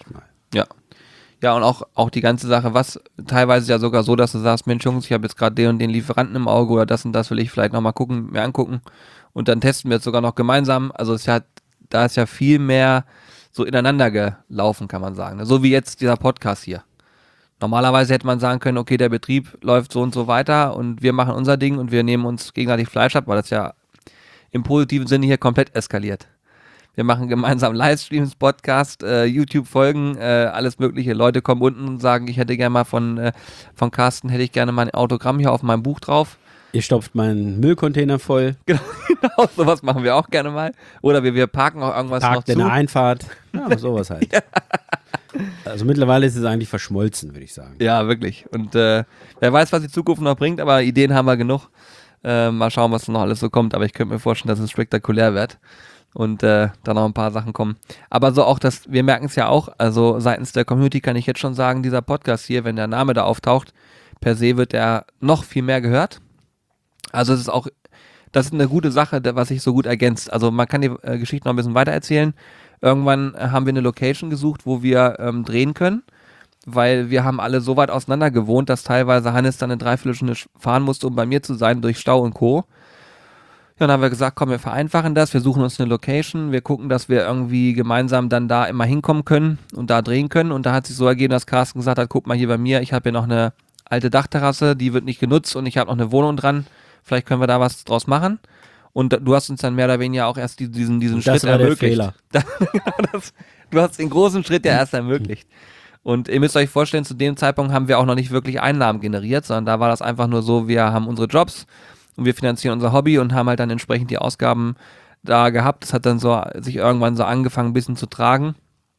Ja, und auch die ganze Sache, was teilweise ja sogar so, dass du sagst, Mensch Jungs, ich habe jetzt gerade den und den Lieferanten im Auge oder das und das will ich vielleicht nochmal mir angucken und dann testen wir es sogar noch gemeinsam. Also da ist ja viel mehr so ineinander gelaufen, kann man sagen. So wie jetzt dieser Podcast hier. Normalerweise hätte man sagen können, okay, der Betrieb läuft so und so weiter und wir machen unser Ding und wir nehmen uns gegenseitig Fleisch ab, weil das ja im positiven Sinne hier komplett eskaliert. Wir machen gemeinsam Livestreams, Podcast, YouTube-Folgen, alles mögliche. Leute kommen unten und sagen, ich hätte gerne mal von Carsten, hätte ich gerne mal ein Autogramm hier auf meinem Buch drauf. Ihr stopft meinen Müllcontainer voll. Genau, sowas machen wir auch gerne mal. Oder wir parken auch irgendwas noch zu. In der Einfahrt. Ja, sowas halt. Ja. Also mittlerweile ist es eigentlich verschmolzen, würde ich sagen. Ja, wirklich. Und wer weiß, was die Zukunft noch bringt, aber Ideen haben wir genug. Mal schauen, was noch alles so kommt. Aber ich könnte mir vorstellen, dass es spektakulär wird. Und da noch ein paar Sachen kommen. Aber so auch, wir merken es ja auch, also seitens der Community kann ich jetzt schon sagen, dieser Podcast hier, wenn der Name da auftaucht, per se wird der noch viel mehr gehört. Also es ist auch, das ist eine gute Sache, was sich so gut ergänzt. Also man kann die Geschichte noch ein bisschen weiter erzählen. Irgendwann haben wir eine Location gesucht, wo wir drehen können, weil wir haben alle so weit auseinander gewohnt, dass teilweise Hannes dann eine Dreiviertelstunde fahren musste, um bei mir zu sein, durch Stau und Co. Ja, dann haben wir gesagt, komm, wir vereinfachen das, wir suchen uns eine Location, wir gucken, dass wir irgendwie gemeinsam dann da immer hinkommen können und da drehen können. Und da hat sich so ergeben, dass Carsten gesagt hat, guck mal hier bei mir, ich habe hier noch eine alte Dachterrasse, die wird nicht genutzt und ich habe noch eine Wohnung dran, vielleicht können wir da was draus machen. Und du hast uns dann mehr oder weniger auch erst diesen Schritt ermöglicht. Das war der Fehler. Du hast den großen Schritt ja erst ermöglicht. Und ihr müsst euch vorstellen, zu dem Zeitpunkt haben wir auch noch nicht wirklich Einnahmen generiert, sondern da war das einfach nur so, wir haben unsere Jobs und wir finanzieren unser Hobby und haben halt dann entsprechend die Ausgaben da gehabt. Das hat dann so sich irgendwann so angefangen, ein bisschen zu tragen.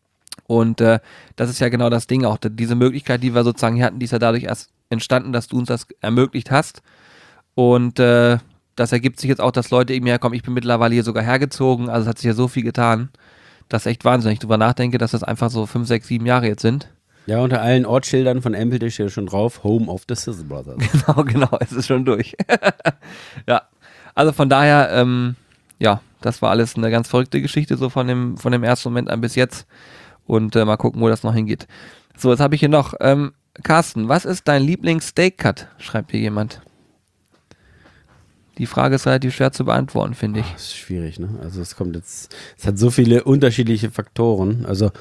Und das ist ja genau das Ding auch. Diese Möglichkeit, die wir sozusagen hier hatten, die ist ja dadurch erst entstanden, dass du uns das ermöglicht hast. Und das ergibt sich jetzt auch, dass Leute eben herkommen. Ich bin mittlerweile hier sogar hergezogen. Also es hat sich ja so viel getan. Das ist echt wahnsinnig. Ich drüber nachdenke, dass das einfach so 5, 6, 7 Jahre jetzt sind. Ja, unter allen Ortsschildern von Empel steht schon drauf, Home of the Sizzle Brothers. Genau, es ist schon durch. Ja, also von daher, ja, das war alles eine ganz verrückte Geschichte, so von dem ersten Moment an bis jetzt. Und mal gucken, wo das noch hingeht. So, jetzt habe ich hier noch, Carsten, was ist dein Lieblings-Steak-Cut? Schreibt hier jemand. Die Frage ist relativ schwer zu beantworten, finde ich. Das ist schwierig, ne? Also es hat so viele unterschiedliche Faktoren. Also,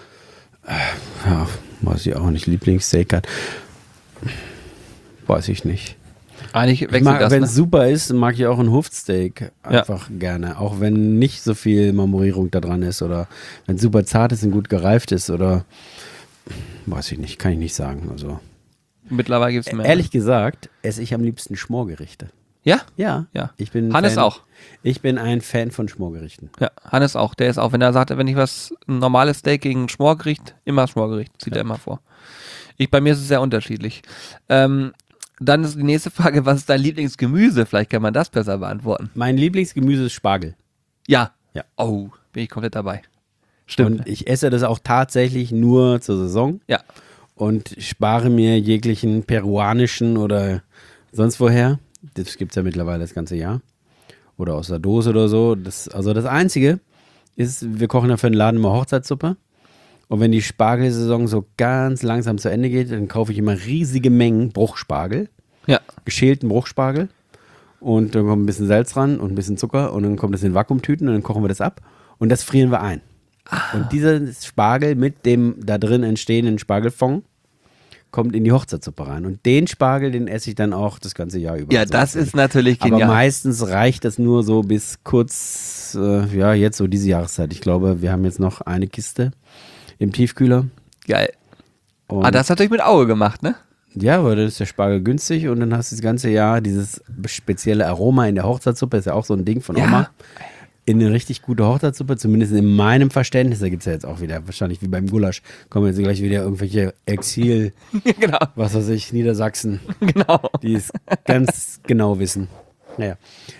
ja, weiß ich auch nicht. Lieblings-Steak-Cut. Weiß ich nicht. Eigentlich Ich wechselt mag, das, wenn ne? es super ist, mag ich auch ein Huftsteak einfach gerne. Auch wenn nicht so viel Marmorierung da dran ist oder wenn es super zart ist und gut gereift ist oder weiß ich nicht, kann ich nicht sagen. Also Mittlerweile gibt es mehr. ehrlich gesagt, esse ich am liebsten Schmorgerichte. Ja? Ja, Ja. ich bin Hannes Fan, auch. Ich bin ein Fan von Schmorgerichten. Ja, Hannes auch. Der ist auch, wenn er sagt, wenn ich ein normales Steak gegen ein Schmorgericht, immer Schmorgericht, zieht er immer vor. Bei mir ist es sehr unterschiedlich. Dann ist die nächste Frage, was ist dein Lieblingsgemüse? Vielleicht kann man das besser beantworten. Mein Lieblingsgemüse ist Spargel. Ja. Ja. Oh, bin ich komplett dabei. Stimmt. Und ich esse das auch tatsächlich nur zur Saison Ja. und spare mir jeglichen peruanischen oder sonst woher. Das gibt es ja mittlerweile das ganze Jahr. Oder aus der Dose oder so. Also das Einzige ist, wir kochen ja für den Laden immer Hochzeitssuppe. Und wenn die Spargelsaison so ganz langsam zu Ende geht, dann kaufe ich immer riesige Mengen Bruchspargel. Ja. Geschälten Bruchspargel. Und dann kommt ein bisschen Salz ran und ein bisschen Zucker. Und dann kommt das in Vakuumtüten und dann kochen wir das ab. Und das frieren wir ein. Und dieser Spargel mit dem da drin entstehenden Spargelfond kommt in die Hochzeitssuppe rein. Und den Spargel, den esse ich dann auch das ganze Jahr über. Ja, Also das ist natürlich genial. aber meistens reicht das nur so bis kurz, jetzt so diese Jahreszeit. Ich glaube, wir haben jetzt noch eine Kiste im Tiefkühler. Geil. Und Das ist natürlich mit Auge gemacht, ne? ja, weil dann ist der Spargel günstig und dann hast du das ganze Jahr dieses spezielle Aroma in der Hochzeitssuppe, ist ja auch so ein Ding von Oma. In eine richtig gute Hochzeitssuppe, zumindest in meinem Verständnis. Da gibt es ja jetzt auch wieder, wahrscheinlich wie beim Gulasch, kommen jetzt gleich wieder irgendwelche Exil, Genau. was weiß ich, Niedersachsen, Genau. die es ganz genau wissen. Naja.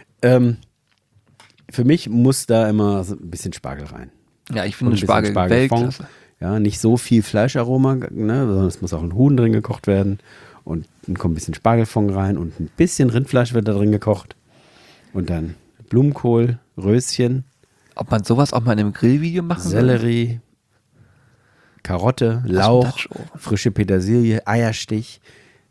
Für mich muss da immer so ein bisschen Spargel rein. Ja, ich Und finde ein bisschen Spargel Spargelfond. Weltklasse. Ja, nicht so viel Fleischaroma, ne, sondern es muss auch ein Huhn drin gekocht werden. Und dann kommt ein bisschen Spargelfond rein und ein bisschen Rindfleisch wird da drin gekocht. Und dann Blumenkohl, Röschen, Ob man sowas auch mal in einem Grillvideo machen soll? Sellerie, Karotte, Lauch, Dutch-Ofen. frische Petersilie, Eierstich,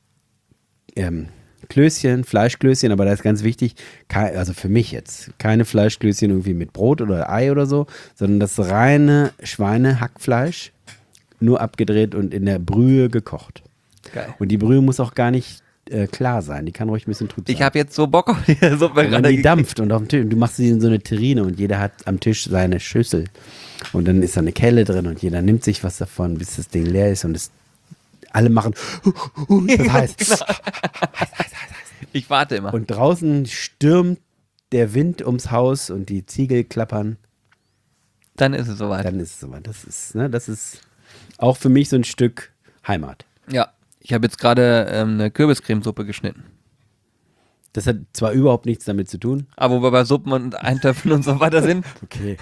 Klößchen, Fleischklößchen, aber da ist ganz wichtig, also für mich jetzt, keine Fleischklößchen irgendwie mit Brot oder Ei oder so, sondern das reine Schweinehackfleisch, nur abgedreht und in der Brühe gekocht. Geil. Und die Brühe muss auch gar nicht klar sein, die kann ruhig ein bisschen trüb sein. Ich habe jetzt so Bock auf die Suppe Und wenn gerade die gekriegt. dampft und auf dem Tisch, du machst sie in so eine Terrine und jeder hat am Tisch seine Schüssel und dann ist da eine Kelle drin und jeder nimmt sich was davon, bis das Ding leer ist und alle machen das heißt Ich warte immer. und draußen stürmt der Wind ums Haus und die Ziegel klappern, Dann ist es soweit. dann ist es soweit. Das ist auch für mich so ein Stück Heimat. Ja. Ich habe jetzt gerade eine Kürbiscremesuppe geschnitten. Das hat zwar überhaupt nichts damit zu tun. Aber wo wir bei Suppen und Eintöpfen und so weiter sind, Okay.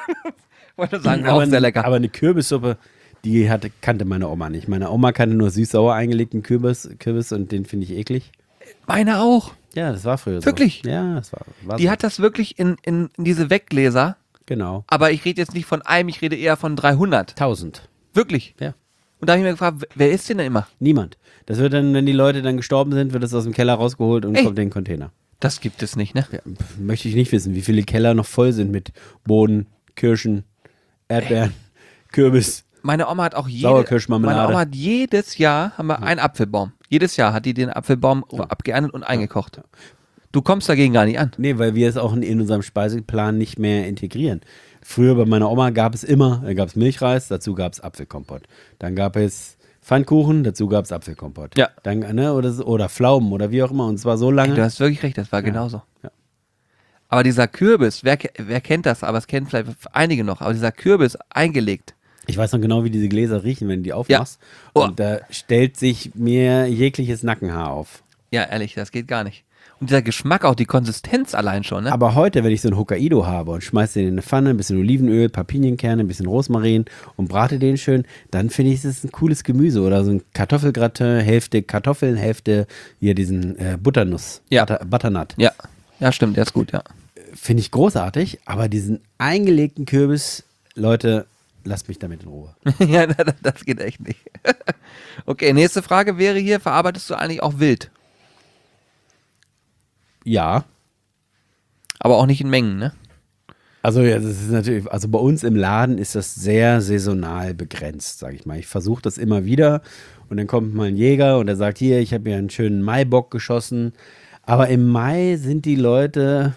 wollte sagen, auch sehr lecker. Aber eine Kürbissuppe, die kannte meine Oma nicht. Meine Oma kannte nur süß-sauer eingelegten Kürbis und den finde ich eklig. Meine auch. Ja, das war früher so. Wirklich? Ja, das war Die so. hat das wirklich in diese Weggläser. Genau. Aber ich rede jetzt nicht von einem, ich rede eher von 300. 1000. Wirklich. Ja. Und da habe ich mir gefragt, wer ist denn da immer? Niemand. Das wird dann, wenn die Leute dann gestorben sind, wird das aus dem Keller rausgeholt und Ey. kommt in den Container. Das gibt es nicht, ne? Ja, möchte ich nicht wissen, wie viele Keller noch voll sind mit Bohnen, Kirschen, Erdbeeren, Kürbis. Meine Oma hat auch Sauerkirschmarmelade. Meine Oma hat jedes Jahr haben wir einen Apfelbaum. Jedes Jahr hat die den Apfelbaum abgeerntet und eingekocht. Du kommst dagegen gar nicht an. Nee, weil wir es auch in unserem Speiseplan nicht mehr integrieren. Früher bei meiner Oma gab es Milchreis, dazu gab es Apfelkompott. Dann gab es Pfannkuchen, dazu gab es Apfelkompott. Ja. Dann, oder Pflaumen oder wie auch immer. Und zwar so lange. Du hast wirklich recht, das war genauso. Ja. Aber dieser Kürbis, wer kennt das? Aber es kennen vielleicht einige noch. Aber dieser Kürbis eingelegt. Ich weiß noch genau, wie diese Gläser riechen, wenn du die aufmachst. Oh. Und da stellt sich mir jegliches Nackenhaar auf. Ja, ehrlich, das geht gar nicht. Und dieser Geschmack, auch die Konsistenz allein schon, ne? Aber heute, wenn ich so einen Hokkaido habe und schmeiße den in eine Pfanne, ein bisschen Olivenöl, ein paar Pinienkerne, ein bisschen Rosmarin und brate den schön, dann finde ich, das ist ein cooles Gemüse. Oder so ein Kartoffelgratin, Hälfte Kartoffeln, Hälfte hier diesen Butternuss, Ja. Butternut. Ja. Ja, stimmt, der ist gut, ja. Finde ich großartig, aber diesen eingelegten Kürbis, Leute, lasst mich damit in Ruhe. Ja, das geht echt nicht. Okay, nächste Frage wäre hier, verarbeitest du eigentlich auch wild? Ja, Aber auch nicht in Mengen, ne? Also ja, das ist natürlich, also bei uns im Laden ist das sehr saisonal begrenzt, sage ich mal. Ich versuche das immer wieder und dann kommt mal ein Jäger und der sagt, hier, ich habe ja einen schönen Maibock geschossen. Aber im Mai sind die Leute,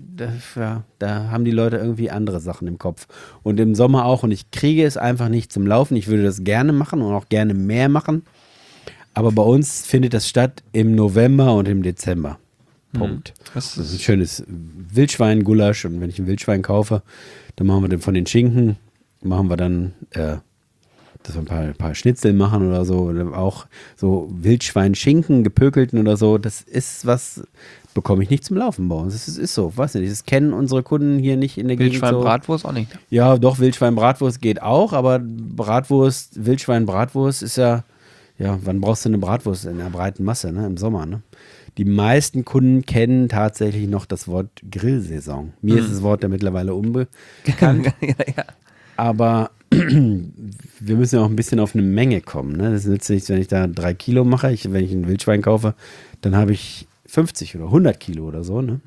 da haben die Leute irgendwie andere Sachen im Kopf. Und im Sommer auch. Und ich kriege es einfach nicht zum Laufen. Ich würde das gerne machen und auch gerne mehr machen. Aber bei uns findet das statt im November und im Dezember. Punkt. Das ist ein schönes Wildschwein-Gulasch. Und wenn ich ein Wildschwein kaufe, dann machen wir dann von den Schinken, machen wir dann, dass wir ein paar Schnitzel machen oder so. Oder auch so Wildschwein-Schinken, gepökelten oder so. Das ist was, bekomme ich nicht zum Laufen bei uns. Das ist so, weiß nicht. Das kennen unsere Kunden hier nicht in der Gegend so. Wildschwein-Bratwurst auch nicht. Ja, doch, Wildschwein-Bratwurst geht auch. Aber Wildschwein-Bratwurst ist ja, wann brauchst du eine Bratwurst in der breiten Masse, ne? Im Sommer, ne? Die meisten Kunden kennen tatsächlich noch das Wort Grillsaison. Mir ist das Wort ja mittlerweile unbekannt. Ja. Aber wir müssen ja auch ein bisschen auf eine Menge kommen. Ne? Das nützt nichts, wenn ich da 3 Kilo mache. Wenn ich ein Wildschwein kaufe, dann habe ich 50 oder 100 Kilo oder so. Ne?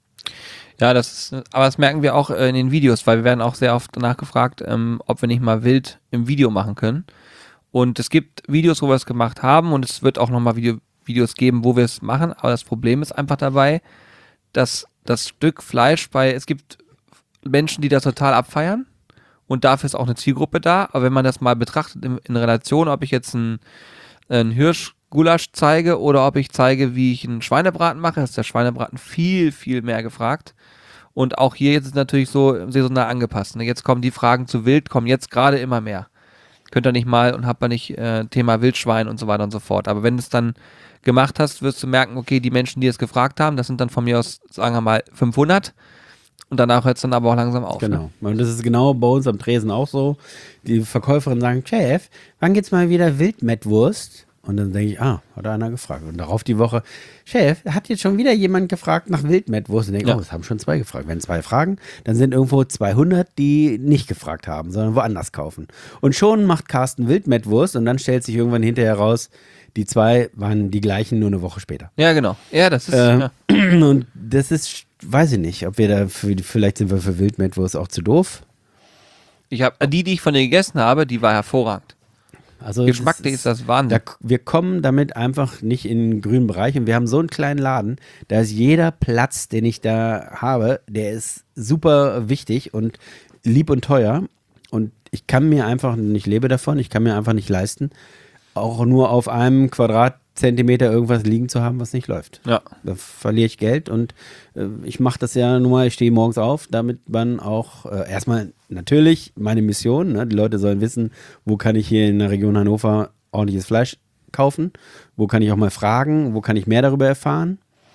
Ja, aber das merken wir auch in den Videos, weil wir werden auch sehr oft danach gefragt, ob wir nicht mal wild im Video machen können. Und es gibt Videos, wo wir es gemacht haben und es wird auch nochmal Videos geben, wo wir es machen, aber das Problem ist einfach dabei, dass das Stück Fleisch es gibt Menschen, die das total abfeiern und dafür ist auch eine Zielgruppe da, aber wenn man das mal betrachtet in Relation, ob ich jetzt einen Hirschgulasch zeige oder ob ich zeige, wie ich einen Schweinebraten mache, ist der Schweinebraten viel, viel mehr gefragt und auch hier jetzt ist es natürlich so saisonal angepasst. Ne? Jetzt kommen die Fragen zu Wild, kommen jetzt gerade immer mehr. Könnt ihr nicht mal und habt ihr nicht Thema Wildschwein und so weiter und so fort. Aber wenn du es dann gemacht hast, wirst du merken, okay, die Menschen, die es gefragt haben, das sind dann von mir aus, sagen wir mal, 500 und danach hört es dann aber auch langsam auf. Genau. Ne? Und das ist genau bei uns am Tresen auch so. Die Verkäuferin sagen, Chef, wann geht's mal wieder Wildmettwurst? Und dann denke ich, hat einer gefragt. Und darauf die Woche, Chef, hat jetzt schon wieder jemand gefragt nach Wildmettwurst? Und ich denke, es haben schon 2 gefragt. Wenn 2 fragen, dann sind irgendwo 200, die nicht gefragt haben, sondern woanders kaufen. Und schon macht Carsten Wildmettwurst und dann stellt sich irgendwann hinterher raus, die 2 waren die gleichen, nur eine Woche später. Ja, genau. Ja, das ist... Und das ist, weiß ich nicht, ob wir da, vielleicht sind wir für Wildmettwurst auch zu doof. Die ich von dir gegessen habe, die war hervorragend. Also geschmacklich ist das Wahnsinn. Wir kommen damit einfach nicht in den grünen Bereich und wir haben so einen kleinen Laden, da ist jeder Platz, den ich da habe, der ist super wichtig und lieb und teuer und ich kann mir einfach, ich lebe davon, ich kann mir einfach nicht leisten, auch nur auf einem Quadratzentimeter irgendwas liegen zu haben, was nicht läuft. Ja. Da verliere ich Geld und ich mache das ja nun mal, ich stehe morgens auf, damit man auch erstmal natürlich meine Mission, ne, die Leute sollen wissen, wo kann ich hier in der Region Hannover ordentliches Fleisch kaufen, wo kann ich auch mal fragen, wo kann ich mehr darüber erfahren,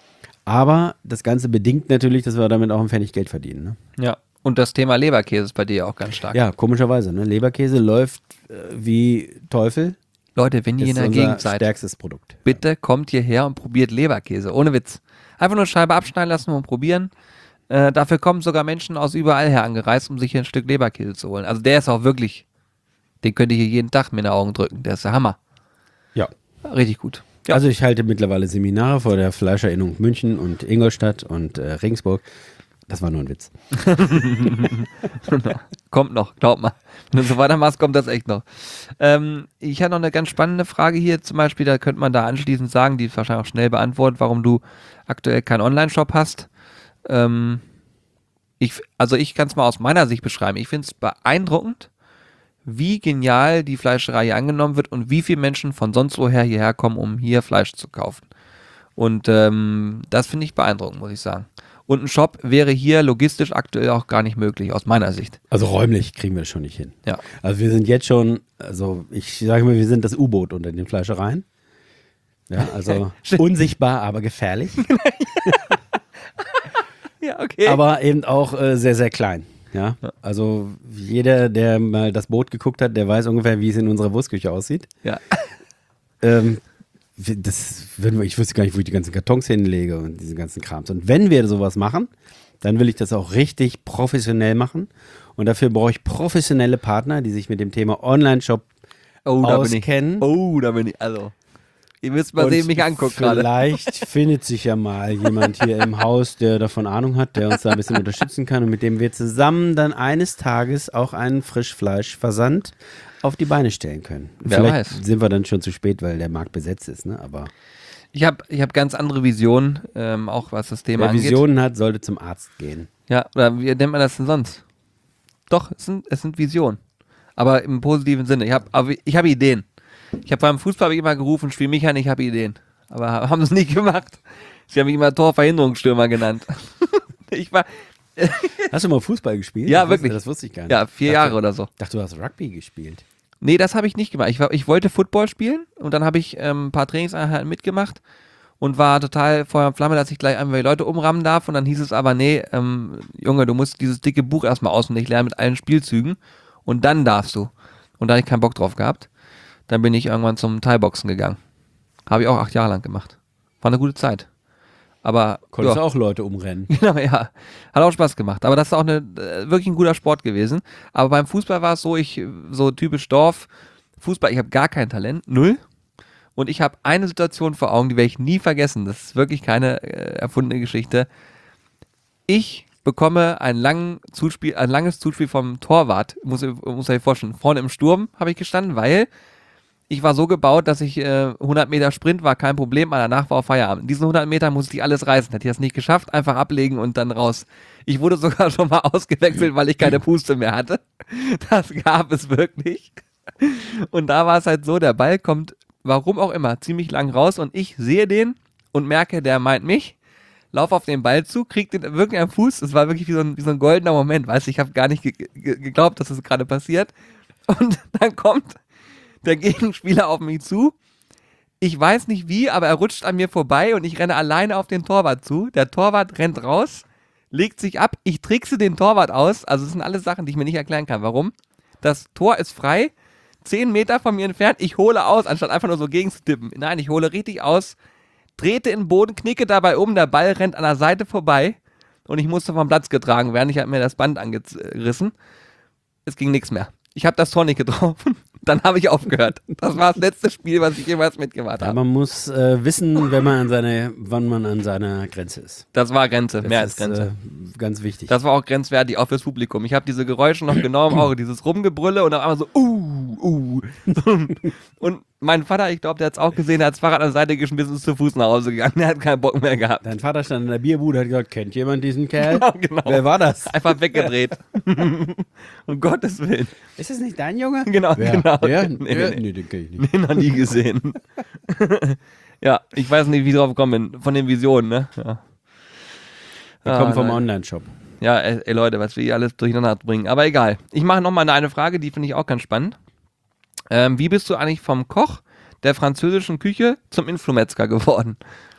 aber das Ganze bedingt natürlich, dass wir damit auch ein Pfennig Geld verdienen. Ne? Ja, und das Thema Leberkäse ist bei dir auch ganz stark. Ja, komischerweise, ne? Leberkäse läuft wie Teufel. Leute, wenn ihr in der Gegend seid, stärkstes Produkt. Bitte kommt hierher und probiert Leberkäse, ohne Witz. Einfach nur Scheibe abschneiden lassen und probieren. Dafür kommen sogar Menschen aus überall her angereist, um sich hier ein Stück Leberkäse zu holen. Also der ist auch wirklich, den könnt ihr hier jeden Tag mir in die Augen drücken. Der ist der Hammer. Ja. Richtig gut. Ja. Also ich halte mittlerweile Seminare vor der Fleischerinnung München und Ingolstadt und Regensburg. Das war nur ein Witz. Kommt noch, glaub mal. Wenn du so weitermachst, kommt das echt noch. Ich habe noch eine ganz spannende Frage hier zum Beispiel, da könnte man da anschließend sagen, die ist wahrscheinlich auch schnell beantwortet, warum du aktuell keinen Online-Shop hast. Ich kann es mal aus meiner Sicht beschreiben. Ich finde es beeindruckend, wie genial die Fleischerei hier angenommen wird und wie viele Menschen von sonst woher hierher kommen, um hier Fleisch zu kaufen. Und das finde ich beeindruckend, muss ich sagen. Und ein Shop wäre hier logistisch aktuell auch gar nicht möglich, aus meiner Sicht. Also räumlich kriegen wir das schon nicht hin. Ja. Also wir sind jetzt schon, also ich sage mal, wir sind das U-Boot unter den Fleischereien. Ja, also unsichtbar, aber gefährlich. Ja, okay. Aber eben auch sehr, sehr klein. Ja, also jeder, der mal das Boot geguckt hat, der weiß ungefähr, wie es in unserer Wurstküche aussieht. Ja. Ich wüsste gar nicht, wo ich die ganzen Kartons hinlege und diese ganzen Krams. Und wenn wir sowas machen, dann will ich das auch richtig professionell machen. Und dafür brauche ich professionelle Partner, die sich mit dem Thema Online-Shop auskennen. Da bin ich, also. Ihr müsst mal sehen, mich anguckt gerade. Vielleicht findet sich ja mal jemand hier im Haus, der davon Ahnung hat, der uns da ein bisschen unterstützen kann und mit dem wir zusammen dann eines Tages auch einen Frischfleischversand auf die Beine stellen können. Wer Vielleicht weiß. sind wir dann schon zu spät, weil der Markt besetzt ist, ne? Aber Ich hab ganz andere Visionen, auch was das Thema wer angeht. Visionen hat, sollte zum Arzt gehen. Ja, oder wie nennt man das denn sonst? Doch, es sind Visionen. Aber im positiven Sinne. Ich hab Ideen. Ich habe beim Fußball immer gerufen, spiel mich an, ich habe Ideen. Aber haben es nicht gemacht. Sie haben mich immer Torverhinderungsstürmer genannt. Ich war, Hast du mal Fußball gespielt? Ja, wirklich. Das wusste ich gar nicht. ja, 4 Jahre oder so. Ich dachte, du hast Rugby gespielt. Nee, das habe ich nicht gemacht. Ich wollte Football spielen und dann habe ich ein paar Trainingseinheiten mitgemacht und war total Feuer und Flamme, dass ich gleich einfach die Leute umrammen darf. Und dann hieß es aber, nee, Junge, du musst dieses dicke Buch erstmal auswendig lernen mit allen Spielzügen und dann darfst du. Und da habe ich keinen Bock drauf gehabt. Dann bin ich irgendwann zum Thai-Boxen gegangen. Habe ich auch 8 Jahre lang gemacht. War eine gute Zeit. Aber Konntest ja. du auch Leute umrennen? Genau, ja. Hat auch Spaß gemacht. Aber das ist auch wirklich ein guter Sport gewesen. Aber beim Fußball war es so, so typisch Dorf, Fußball, ich habe gar kein Talent, null. Und ich habe eine Situation vor Augen, die werde ich nie vergessen. Das ist wirklich keine erfundene Geschichte. Ich bekomme ein langes Zuspiel vom Torwart. Muss euch vorstellen, vorne im Sturm habe ich gestanden, weil ich war so gebaut, dass ich 100 Meter Sprint war kein Problem, aber danach war auf Feierabend. In diesen 100 Metern musste ich alles reißen. Hätte ich das nicht geschafft, einfach ablegen und dann raus. Ich wurde sogar schon mal ausgewechselt, weil ich keine Puste mehr hatte. Das gab es wirklich. Und da war es halt so, der Ball kommt, warum auch immer, ziemlich lang raus und ich sehe den und merke, der meint mich. Lauf auf den Ball zu, krieg den wirklich am Fuß. Es war wirklich wie so ein goldener Moment, weißt du, ich habe gar nicht geglaubt, dass es gerade passiert. Und dann kommt der Gegenspieler auf mich zu. Ich weiß nicht wie, aber er rutscht an mir vorbei und ich renne alleine auf den Torwart zu. Der Torwart rennt raus, legt sich ab. Ich trickse den Torwart aus. Also das sind alles Sachen, die ich mir nicht erklären kann. Warum? Das Tor ist frei, 10 Meter von mir entfernt. Ich hole aus, anstatt einfach nur so gegenzutippen. Nein, ich hole richtig aus, trete in den Boden, knicke dabei um. Der Ball rennt an der Seite vorbei und ich musste vom Platz getragen werden. Ich habe mir das Band angerissen. Es ging nichts mehr. Ich habe das Tor nicht getroffen. Dann habe ich aufgehört. Das war das letzte Spiel, was ich jemals mitgemacht Ja, habe. man muss wissen, wann man an seiner Grenze ist. Das war Grenze, Das mehr als ist Grenze. ganz wichtig. Das war auch grenzwertig, auch fürs Publikum. Ich habe diese Geräusche noch genau im Auge, dieses Rumgebrülle und auf einmal so, Und mein Vater, ich glaube, der hat es auch gesehen, der hat das Fahrrad an der Seite geschmissen und ist zu Fuß nach Hause gegangen. Der hat keinen Bock mehr gehabt. Dein Vater stand in der Bierbude und hat gesagt, kennt jemand diesen Kerl? Genau. Wer war das? Einfach weggedreht. Um Gottes Willen. Ist das nicht dein Junge? Genau, Wer? genau. Der? Nee. Nee, den kenn ich nicht. Nee, noch nie gesehen. Ja, ich weiß nicht, wie ich drauf gekommen bin. Von den Visionen, ne? Ja. Wir kommen vom nein. Online-Shop. Ja, ey Leute, was wir hier alles durcheinander bringen. Aber egal. Ich mache nochmal eine Frage, die finde ich auch ganz spannend. Wie bist du eigentlich vom Koch der französischen Küche zum Influmetzger geworden?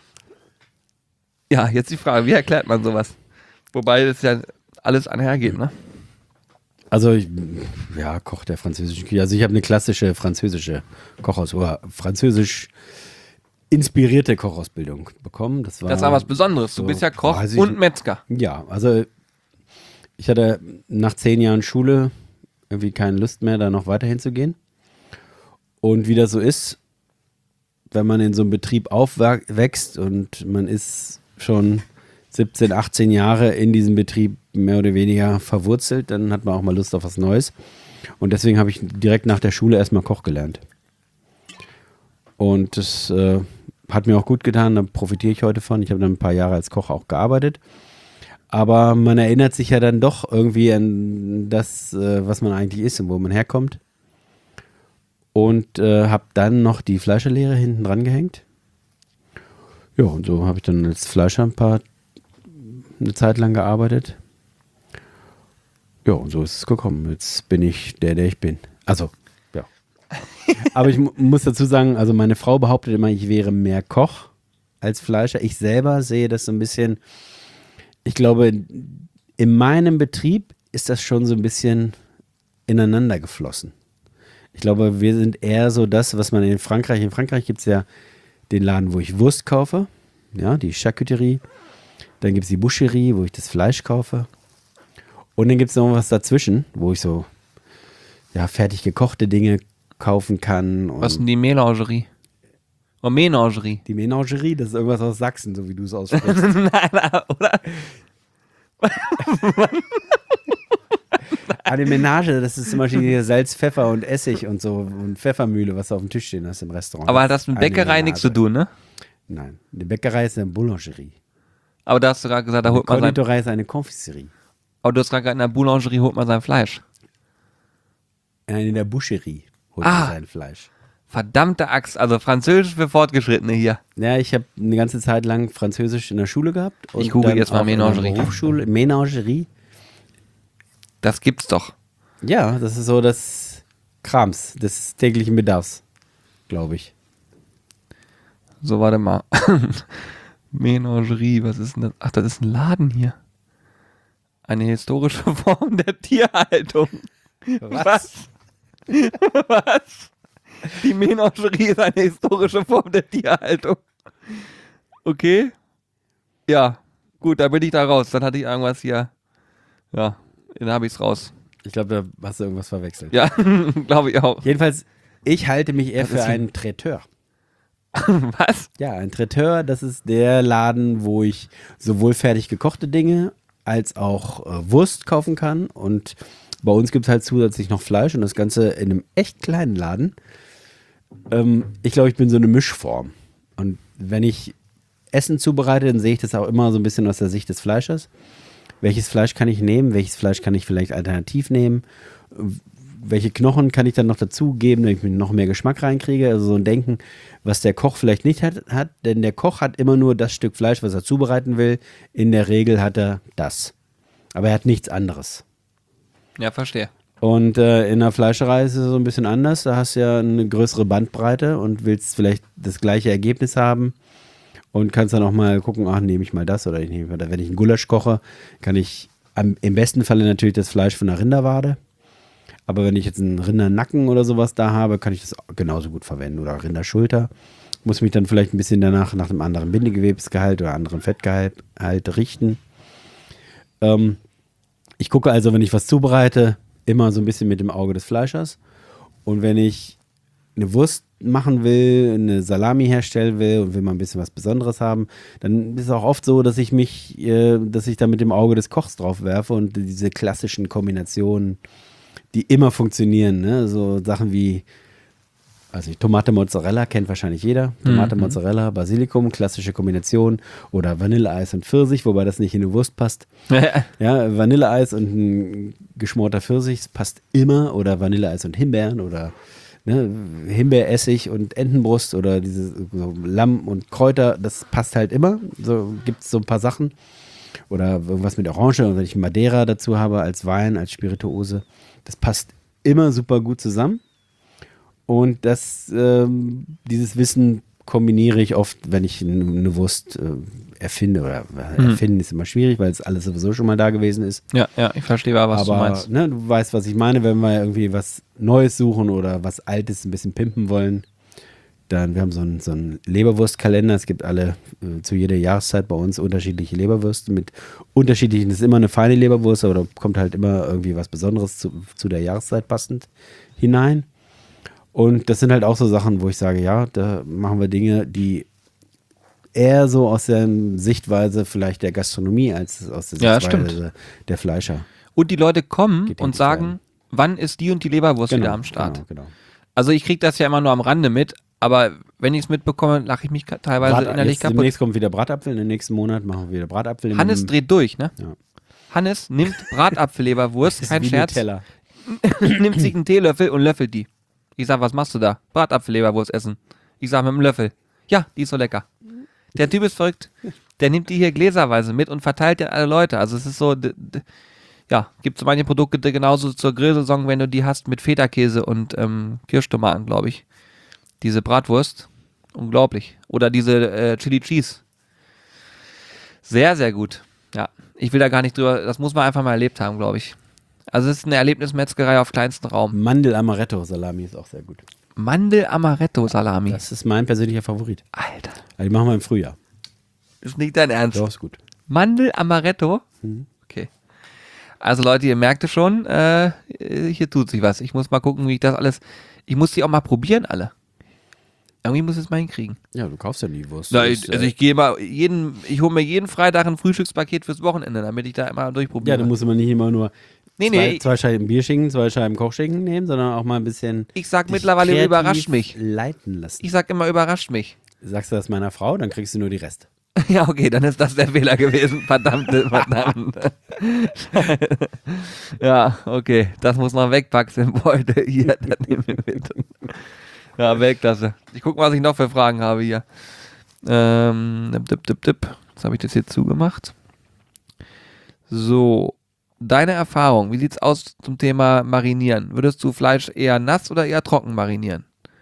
Ja, jetzt die Frage, wie erklärt man sowas? Wobei das ja alles einhergeht, ne? Also, Koch der französischen Küche. Also, ich habe eine klassische französische oder französisch inspirierte Kochausbildung bekommen. Das war was Besonderes. Du so bist ja Koch 30 und Metzger. Ja, also ich hatte nach 10 Jahren Schule irgendwie keine Lust mehr, da noch weiterhin zu gehen. Und wie das so ist, wenn man in so einem Betrieb aufwächst und man ist schon 17, 18 Jahre in diesem Betrieb mehr oder weniger verwurzelt, dann hat man auch mal Lust auf was Neues. Und deswegen habe ich direkt nach der Schule erstmal Koch gelernt. Und das hat mir auch gut getan, da profitiere ich heute von. Ich habe dann ein paar Jahre als Koch auch gearbeitet. Aber man erinnert sich ja dann doch irgendwie an das, was man eigentlich ist und wo man herkommt. Und habe dann noch die Fleischerlehre hinten dran gehängt. Ja, und so habe ich dann als Fleischer eine Zeit lang gearbeitet. Ja, und so ist es gekommen. Jetzt bin ich der ich bin. Also, ja. Aber ich muss dazu sagen, also meine Frau behauptet immer, ich wäre mehr Koch als Fleischer. Ich selber sehe das so ein bisschen, ich glaube, in meinem Betrieb ist das schon so ein bisschen ineinander geflossen. Ich glaube, wir sind eher so das, was man in Frankreich gibt es ja den Laden, wo ich Wurst kaufe, ja, die Charcuterie. Dann gibt es die Boucherie, wo ich das Fleisch kaufe. Und dann gibt es noch was dazwischen, wo ich so fertig gekochte Dinge kaufen kann. Und Was ist denn die Mélangerie? Oh, Menagerie. Die Menagerie, das ist irgendwas aus Sachsen, so wie du es aussprichst. Nein, oder? Eine Menage, das ist zum Beispiel hier Salz, Pfeffer und Essig und so und Pfeffermühle, was du auf dem Tisch stehen hast im Restaurant. Aber hat das mit Eine Bäckerei nichts zu Menage. tun, ne? Nein, eine Bäckerei ist eine Boulangerie. Aber da hast du gerade gesagt, da Eine holt man sein. Konditorei ist eine Confiserie. Aber du hast gerade gesagt, in der Boulangerie holt man sein Fleisch. In der Boucherie holt Ah. man sein Fleisch. Verdammte Axt, also Französisch für Fortgeschrittene hier. Ja, ich habe eine ganze Zeit lang Französisch in der Schule gehabt. Und Ich google dann jetzt mal auch in der Menagerie. Berufsschule. Menagerie. Das gibt's doch. Ja, das ist so das Krams des täglichen Bedarfs, glaube ich. So, warte mal. Menagerie, was ist denn das? Ach, das ist ein Laden hier. Eine historische Form der Tierhaltung. Was? Was? Die Menagerie ist eine historische Form der Tierhaltung. Okay. Ja, gut, da bin ich da raus. Dann hatte ich irgendwas hier. Ja, dann habe ich's raus. Ich glaube, da hast du irgendwas verwechselt. Ja, glaube ich auch. Jedenfalls, ich halte mich eher Das für ist einen Traiteur. Was? Ja, ein Traiteur, das ist der Laden, wo ich sowohl fertig gekochte Dinge als auch Wurst kaufen kann. Und bei uns gibt es halt zusätzlich noch Fleisch und das Ganze in einem echt kleinen Laden. Ich glaube, ich bin so eine Mischform. Und wenn ich Essen zubereite, dann sehe ich das auch immer so ein bisschen aus der Sicht des Fleischers. Welches Fleisch kann ich nehmen? Welches Fleisch kann ich vielleicht alternativ nehmen? Welche Knochen kann ich dann noch dazugeben, damit ich mir noch mehr Geschmack reinkriege? Also so ein Denken, was der Koch vielleicht nicht hat. Denn der Koch hat immer nur das Stück Fleisch, was er zubereiten will. In der Regel hat er das. Aber er hat nichts anderes. Ja, verstehe. Und in der Fleischerei ist es so ein bisschen anders. Da hast du ja eine größere Bandbreite und willst vielleicht das gleiche Ergebnis haben. Und kannst dann auch mal gucken, ach, nehme ich mal das oder ich nehme mal das. Wenn ich einen Gulasch koche, kann ich im besten Falle natürlich das Fleisch von der Rinderwade. Aber wenn ich jetzt einen Rindernacken oder sowas da habe, kann ich das genauso gut verwenden. Oder Rinderschulter. Muss mich dann vielleicht ein bisschen danach nach einem anderen Bindegewebsgehalt oder anderen Fettgehalt richten. Ich gucke also, wenn ich was zubereite, immer so ein bisschen mit dem Auge des Fleischers. Und wenn ich eine Wurst machen will, eine Salami herstellen will und will mal ein bisschen was Besonderes haben, dann ist es auch oft so, dass ich da mit dem Auge des Kochs drauf werfe und diese klassischen Kombinationen, die immer funktionieren, ne? So Sachen wie, also Tomate Mozzarella kennt wahrscheinlich jeder. Tomate Mozzarella, Basilikum, klassische Kombination oder Vanilleeis und Pfirsich, wobei das nicht in eine Wurst passt. Ja, Vanilleeis und ein geschmorter Pfirsich, das passt immer. Oder Vanilleeis und Himbeeren oder Himbeeressig und Entenbrust oder diese so Lamm und Kräuter, das passt halt immer. So gibt es so ein paar Sachen. Oder irgendwas mit Orange, und wenn ich Madeira dazu habe als Wein, als Spirituose, das passt immer super gut zusammen. Und dieses Wissen kombiniere ich oft, wenn ich eine Wurst erfinde. Oder erfinden ist immer schwierig, weil es alles sowieso schon mal da gewesen ist. Ja, ich verstehe aber, was du Aber meinst. ne, du weißt, was ich meine, wenn wir irgendwie was Neues suchen oder was Altes ein bisschen pimpen wollen. Wir haben so einen Leberwurstkalender. Es gibt zu jeder Jahreszeit bei uns unterschiedliche Leberwürste mit unterschiedlichen. Das ist immer eine feine Leberwurst, aber da kommt halt immer irgendwie was Besonderes zu der Jahreszeit passend hinein. Und das sind halt auch so Sachen, wo ich sage, ja, da machen wir Dinge, die eher so aus der Sichtweise vielleicht der Gastronomie als aus der Ja, Sichtweise der Fleischer. Und die Leute kommen Geht und nicht sagen, werden. wann ist die und die Leberwurst wieder am Start? Genau. Also ich kriege das ja immer nur am Rande mit, aber wenn ich es mitbekomme, lache ich mich teilweise innerlich kaputt. Demnächst kommt wieder Bratapfel, in den nächsten Monat machen wir wieder Bratapfel. Hannes dreht durch, ne? Ja. Hannes nimmt Bratapfelleberwurst, kein wie Scherz, Nutella. nimmt sich einen Teelöffel und löffelt die. Ich sag, was machst du da? Bratapfelleberwurst essen. Ich sag, mit dem Löffel. Ja, die ist so lecker. Der Typ ist verrückt. Der nimmt die hier gläserweise mit und verteilt die an alle Leute. Also es ist so, ja, gibt so manche Produkte genauso zur Grillsaison, wenn du die hast mit Feta-Käse und Kirschtomaten, glaube ich. Diese Bratwurst. Unglaublich. Oder diese Chili Cheese. Sehr, sehr gut. Ja, ich will da gar nicht drüber, das muss man einfach mal erlebt haben, glaube ich. Also es ist eine Erlebnismetzgerei auf kleinstem Raum. Mandel-Amaretto-Salami ist auch sehr gut. Mandel-Amaretto-Salami. Das ist mein persönlicher Favorit. Alter, Also die machen wir im Frühjahr. ist nicht dein Ernst. Doch, ist gut. Mandel-Amaretto? Okay. Also Leute, ihr merkt es schon, hier tut sich was. Ich muss mal gucken, wie ich das alles, ich muss die auch mal probieren alle. Irgendwie muss ich es mal hinkriegen. Ja, du kaufst ja nie Wurst. Na, ich hole mir jeden Freitag ein Frühstückspaket fürs Wochenende, damit ich da immer durchprobiere. Ja, da muss man nicht immer nur Nee, zwei Scheiben Bierschinken, 2 Scheiben Kochschinken nehmen, sondern auch mal ein bisschen ich sag dich mittlerweile kreativ überrascht mich. leiten lassen. Ich sag immer überrascht mich. Sagst du das meiner Frau, dann kriegst du nur die Rest. Ja, okay, dann ist das der Fehler gewesen. Verdammt. Ja, okay, das muss noch wegpacken, Beute. Hier, das nehmen wir mit. Ja, Weltklasse. Ich gucke, was ich noch für Fragen habe hier. Jetzt habe ich das hier zugemacht. So, deine Erfahrung, wie sieht's aus zum Thema Marinieren? Würdest du Fleisch eher nass oder eher trocken marinieren?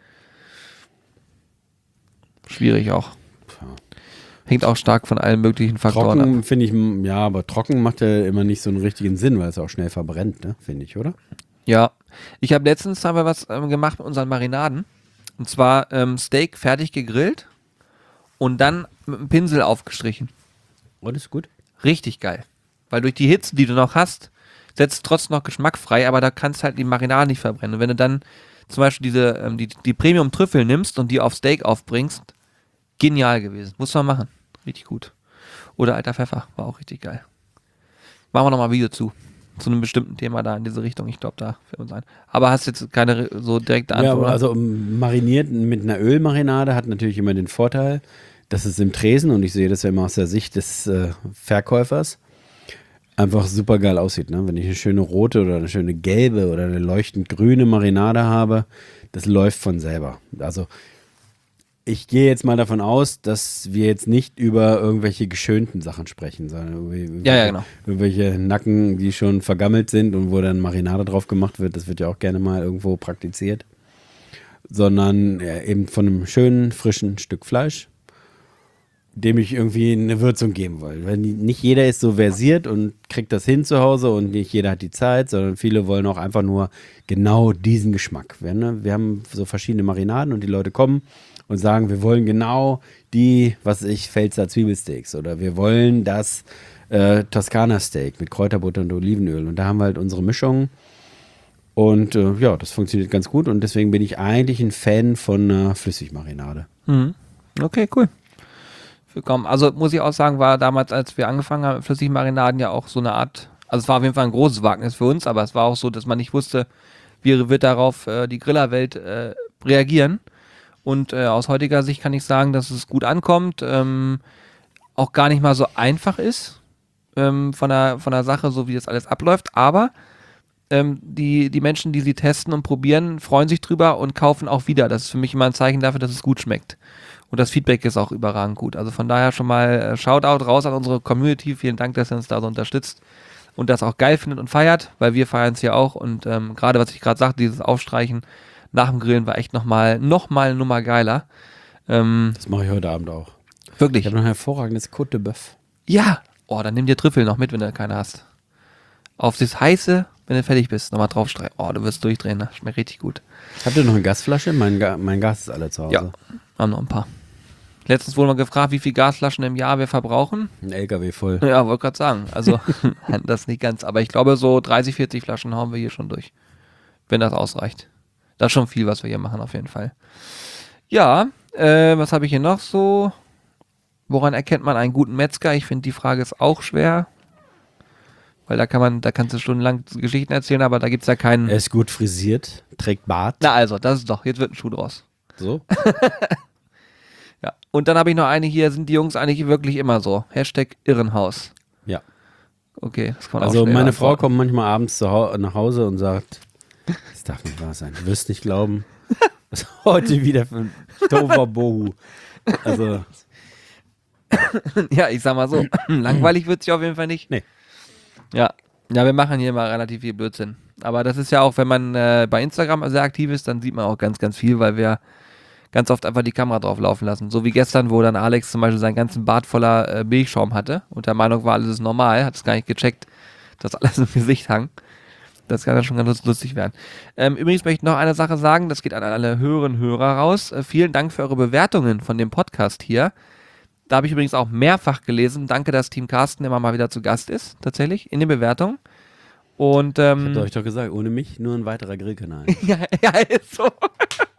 Schwierig auch. Hängt auch stark von allen möglichen Faktoren ab. Trocken finde ich, ja, aber trocken macht ja immer nicht so einen richtigen Sinn, weil es auch schnell verbrennt, ne? Finde ich, oder? Ja, letztens haben wir was gemacht mit unseren Marinaden. Und zwar Steak fertig gegrillt und dann mit einem Pinsel aufgestrichen. Oh, das ist gut. Richtig geil. Weil durch die Hitze, die du noch hast, setzt trotzdem noch Geschmack frei, aber da kannst halt die Marinade nicht verbrennen. Und wenn du dann zum Beispiel die Premium-Trüffel nimmst und die auf Steak aufbringst, genial gewesen. Muss man machen. Richtig gut. Oder alter Pfeffer, war auch richtig geil. Machen wir nochmal ein Video zu einem bestimmten Thema da in diese Richtung. Ich glaube, da fällt uns ein. Aber hast jetzt keine so direkte Antwort? Ja, oder? also mariniert mit einer Ölmarinade hat natürlich immer den Vorteil, dass es im Tresen, und ich sehe das ja immer aus der Sicht des Verkäufers, einfach super geil aussieht. Ne? Wenn ich eine schöne rote oder eine schöne gelbe oder eine leuchtend grüne Marinade habe, das läuft von selber. Also ich gehe jetzt mal davon aus, dass wir jetzt nicht über irgendwelche geschönten Sachen sprechen, sondern genau. irgendwelche Nacken, die schon vergammelt sind und wo dann Marinade drauf gemacht wird. Das wird ja auch gerne mal irgendwo praktiziert. Sondern eben von einem schönen, frischen Stück Fleisch, dem ich irgendwie eine Würzung geben will. Weil nicht jeder ist so versiert und kriegt das hin zu Hause und nicht jeder hat die Zeit, sondern viele wollen auch einfach nur genau diesen Geschmack. Wir haben so verschiedene Marinaden und die Leute kommen und sagen, wir wollen genau die, Pfälzer Zwiebelsteaks oder wir wollen das Toskana-Steak mit Kräuterbutter und Olivenöl. Und da haben wir halt unsere Mischung und ja, das funktioniert ganz gut und deswegen bin ich eigentlich ein Fan von einer Flüssigmarinade. Mhm. Okay, cool. Willkommen. Also muss ich auch sagen, war damals, als wir angefangen haben mit Flüssigmarinaden ja auch so eine Art, also es war auf jeden Fall ein großes Wagnis für uns, aber es war auch so, dass man nicht wusste, wie wird darauf die Grillerwelt reagieren. Und aus heutiger Sicht kann ich sagen, dass es gut ankommt, auch gar nicht mal so einfach ist von der Sache, so wie das alles abläuft, aber die Menschen, die sie testen und probieren, freuen sich drüber und kaufen auch wieder. Das ist für mich immer ein Zeichen dafür, dass es gut schmeckt. Und das Feedback ist auch überragend gut. Also von daher schon mal Shoutout raus an unsere Community. Vielen Dank, dass ihr uns da so unterstützt und das auch geil findet und feiert, weil wir feiern es ja auch. Und gerade, was ich gerade sagte, dieses Aufstreichen nach dem Grillen war echt nochmal eine Nummer geiler. Das mache ich heute Abend auch. Wirklich? Ich habe noch ein hervorragendes Côte de Bœuf. Ja! Oh, dann nimm dir Trüffel noch mit, wenn du keine hast. Auf das Heiße, wenn du fertig bist, nochmal draufstreichen. Oh, du wirst durchdrehen, das schmeckt richtig gut. Habt ihr noch eine Gasflasche? Mein Gas ist alle zu Hause. Ja, haben noch ein paar. Letztens wurde mal gefragt, wie viele Gasflaschen im Jahr wir verbrauchen. Ein LKW voll. Ja, wollte gerade sagen. Also, das nicht ganz. Aber ich glaube, so 30, 40 Flaschen hauen wir hier schon durch. Wenn das ausreicht. Das ist schon viel, was wir hier machen, auf jeden Fall. Ja, was habe ich hier noch so? Woran erkennt man einen guten Metzger? Ich finde, die Frage ist auch schwer. Weil da kannst du stundenlang Geschichten erzählen, aber da gibt es ja keinen. Er ist gut frisiert, trägt Bart. Na also, das ist doch, jetzt wird ein Schuh draus. So? Ja. Und dann habe ich noch eine hier, sind die Jungs eigentlich wirklich immer so? Hashtag Irrenhaus. Ja. Okay, das kann man Also auch schnell meine Frau antworten. kommt manchmal abends nach Hause und sagt, das darf nicht wahr sein, du wirst nicht glauben, was heute wieder für ein Tohuwabohu. Also, Ja, ich sag mal so, langweilig wird es ja auf jeden Fall nicht. Nee. Ja, wir machen hier mal relativ viel Blödsinn. Aber das ist ja auch, wenn man bei Instagram sehr aktiv ist, dann sieht man auch ganz, ganz viel, weil wir ganz oft einfach die Kamera drauf laufen lassen. So wie gestern, wo dann Alex zum Beispiel seinen ganzen Bart voller Milchschaum hatte und der Meinung war, alles ist normal, hat es gar nicht gecheckt, dass alles im Gesicht hang. Das kann dann schon ganz lustig werden. Übrigens möchte ich noch eine Sache sagen, das geht an alle Hörerinnen und Hörer raus. Vielen Dank für eure Bewertungen von dem Podcast hier. Da habe ich übrigens auch mehrfach gelesen. Danke, dass Team Carsten immer mal wieder zu Gast ist, tatsächlich, in den Bewertungen. Und ich hab euch doch gesagt, ohne mich nur ein weiterer Grillkanal. ja, ist so.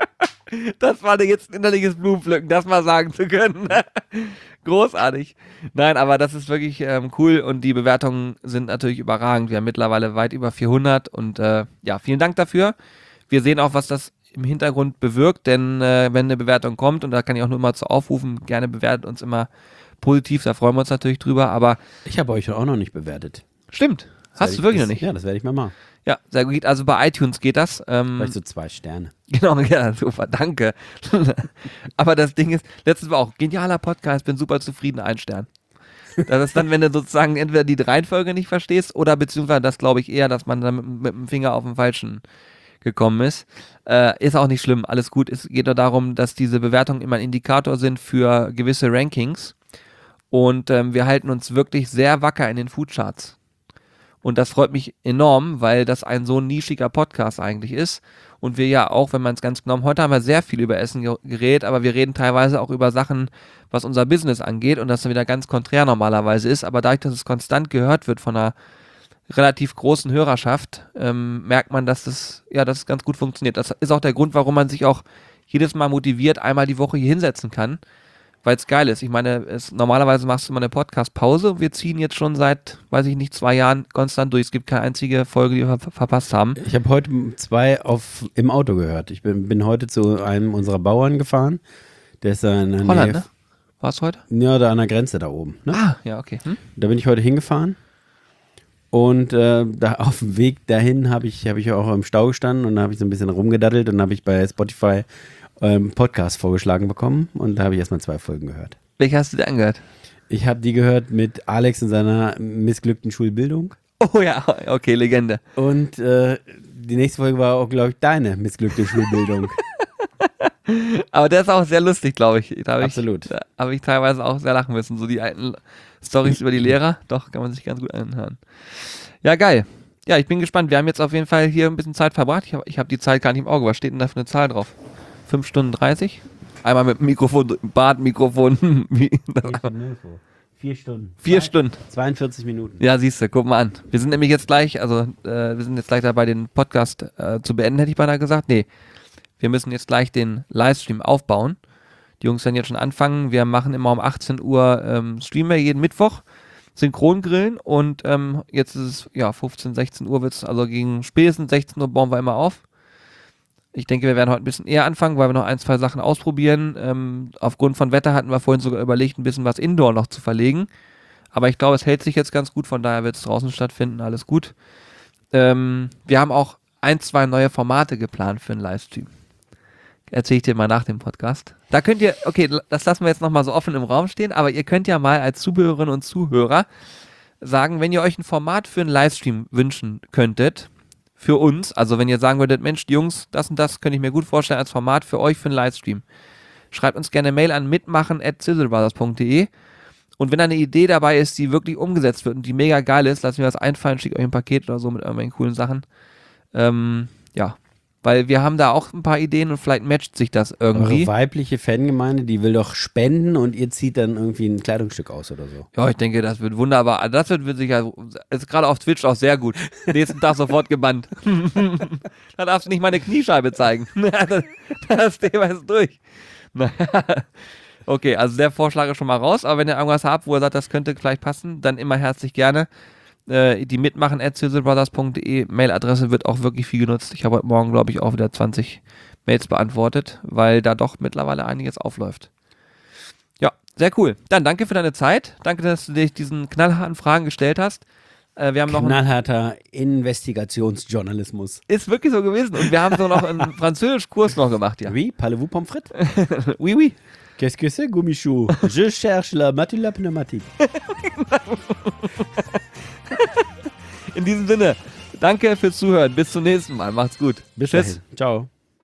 Das war jetzt ein innerliches Blumenpflücken, das mal sagen zu können. Großartig. Nein, aber das ist wirklich cool und die Bewertungen sind natürlich überragend. Wir haben mittlerweile weit über 400 und ja, vielen Dank dafür. Wir sehen auch, was das im Hintergrund bewirkt, denn wenn eine Bewertung kommt, und da kann ich auch nur mal zu aufrufen, gerne bewertet uns immer positiv, da freuen wir uns natürlich drüber, aber... Ich habe euch auch noch nicht bewertet. Stimmt, hast du wirklich noch nicht? Ja, das werde ich mal machen. Ja, sehr gut. Also bei iTunes geht das. Vielleicht so 2 Sterne. Genau, ja, super, danke. Aber das Ding ist, letztes Mal auch, genialer Podcast, bin super zufrieden, 1 Stern. Das ist dann, wenn du sozusagen entweder die Reihenfolge nicht verstehst oder beziehungsweise das glaube ich eher, dass man dann mit dem Finger auf den Falschen gekommen ist. Ist auch nicht schlimm, alles gut. Es geht nur darum, dass diese Bewertungen immer ein Indikator sind für gewisse Rankings und wir halten uns wirklich sehr wacker in den Foodcharts. Und das freut mich enorm, weil das ein so nischiger Podcast eigentlich ist. Und wir ja auch, wenn man es ganz genau, heute haben wir sehr viel über Essen geredet, aber wir reden teilweise auch über Sachen, was unser Business angeht und das dann wieder ganz konträr normalerweise ist. Aber dadurch, dass es konstant gehört wird von einer relativ großen Hörerschaft, merkt man, dass es ganz gut funktioniert. Das ist auch der Grund, warum man sich auch jedes Mal motiviert, einmal die Woche hier hinsetzen kann. Weil es geil ist. Ich meine, normalerweise machst du immer eine Podcast-Pause. Wir ziehen jetzt schon seit, weiß ich nicht, 2 Jahren konstant durch. Es gibt keine einzige Folge, die wir verpasst haben. Ich habe heute 2 im Auto gehört. Ich bin heute zu einem unserer Bauern gefahren. Der ist da in der Holland, Nähe. ne? Warst du heute? Ja, da an der Grenze da oben. Ne? Ah, ja, okay. Da bin ich heute hingefahren. Und da auf dem Weg dahin habe ich auch im Stau gestanden und da habe ich so ein bisschen rumgedaddelt und habe ich bei Spotify Podcast vorgeschlagen bekommen und da habe ich erstmal 2 Folgen gehört. Welche hast du dir angehört? Ich habe die gehört mit Alex in seiner missglückten Schulbildung. Oh ja, okay, Legende. Und die nächste Folge war auch, glaube ich, deine missglückte Schulbildung. Aber der ist auch sehr lustig, glaube ich. Absolut. Da habe ich teilweise auch sehr lachen müssen. So die alten Storys über die Lehrer. Doch, kann man sich ganz gut anhören. Ja, geil. Ja, ich bin gespannt. Wir haben jetzt auf jeden Fall hier ein bisschen Zeit verbracht. Ich hab die Zeit gar nicht im Auge. Was steht denn da für eine Zahl drauf? 5 Stunden 30? Einmal mit dem Mikrofon, Badmikrofon. 4 Stunden. 4 Stunden. 42 Minuten. Ja, siehst du, guck mal an. Wir sind nämlich jetzt gleich, wir sind jetzt gleich dabei, den Podcast zu beenden, hätte ich beinahe gesagt. Nee, wir müssen jetzt gleich den Livestream aufbauen. Die Jungs werden jetzt schon anfangen. Wir machen immer um 18 Uhr streamen wir jeden Mittwoch. Synchrongrillen und jetzt ist es 15, 16 Uhr wird's, also gegen spätestens 16 Uhr bauen wir immer auf. Ich denke, wir werden heute ein bisschen eher anfangen, weil wir noch 1, 2 Sachen ausprobieren. Aufgrund von Wetter hatten wir vorhin sogar überlegt, ein bisschen was Indoor noch zu verlegen. Aber ich glaube, es hält sich jetzt ganz gut, von daher wird es draußen stattfinden, alles gut. Wir haben auch 1, 2 neue Formate geplant für einen Livestream. Erzähle ich dir mal nach dem Podcast. Da könnt ihr, okay, das lassen wir jetzt nochmal so offen im Raum stehen, aber ihr könnt ja mal als Zuhörerinnen und Zuhörer sagen, wenn ihr euch ein Format für einen Livestream wünschen könntet, für uns, also wenn ihr sagen würdet, Mensch, die Jungs, das und das könnte ich mir gut vorstellen als Format für euch für einen Livestream. Schreibt uns gerne eine Mail an mitmachen@sizzlebrothers.de und wenn da eine Idee dabei ist, die wirklich umgesetzt wird und die mega geil ist, lasst mir das einfallen, schickt euch ein Paket oder so mit irgendwelchen coolen Sachen. Weil wir haben da auch ein paar Ideen und vielleicht matcht sich das irgendwie. Eure weibliche Fangemeinde, die will doch spenden und ihr zieht dann irgendwie ein Kleidungsstück aus oder so. Ja, ich denke, das wird wunderbar. Das wird sicher, ist gerade auf Twitch auch sehr gut. Nächsten Tag sofort gebannt. Da darfst du nicht meine Kniescheibe zeigen. Das Thema ist durch. Okay, also der Vorschlag ist schon mal raus, aber wenn ihr irgendwas habt, wo ihr sagt, das könnte vielleicht passen, dann immer herzlich gerne. Die mitmachen@sizzlebrothers.de Mailadresse wird auch wirklich viel genutzt. Ich habe heute Morgen, glaube ich, auch wieder 20 Mails beantwortet, weil da doch mittlerweile einiges aufläuft. Ja, sehr cool. Dann danke für deine Zeit. Danke, dass du dich diesen knallharten Fragen gestellt hast. Wir haben noch knallharter Investigationsjournalismus. Ist wirklich so gewesen. Und wir haben so noch einen Französischkurs noch gemacht, ja. Oui, parlez-vous pommes frites? Oui, oui. Qu'est-ce que c'est, Gummichou? Je cherche la matula pneumatique. In diesem Sinne, danke fürs Zuhören. Bis zum nächsten Mal. Macht's gut. Bis dahin. Ciao.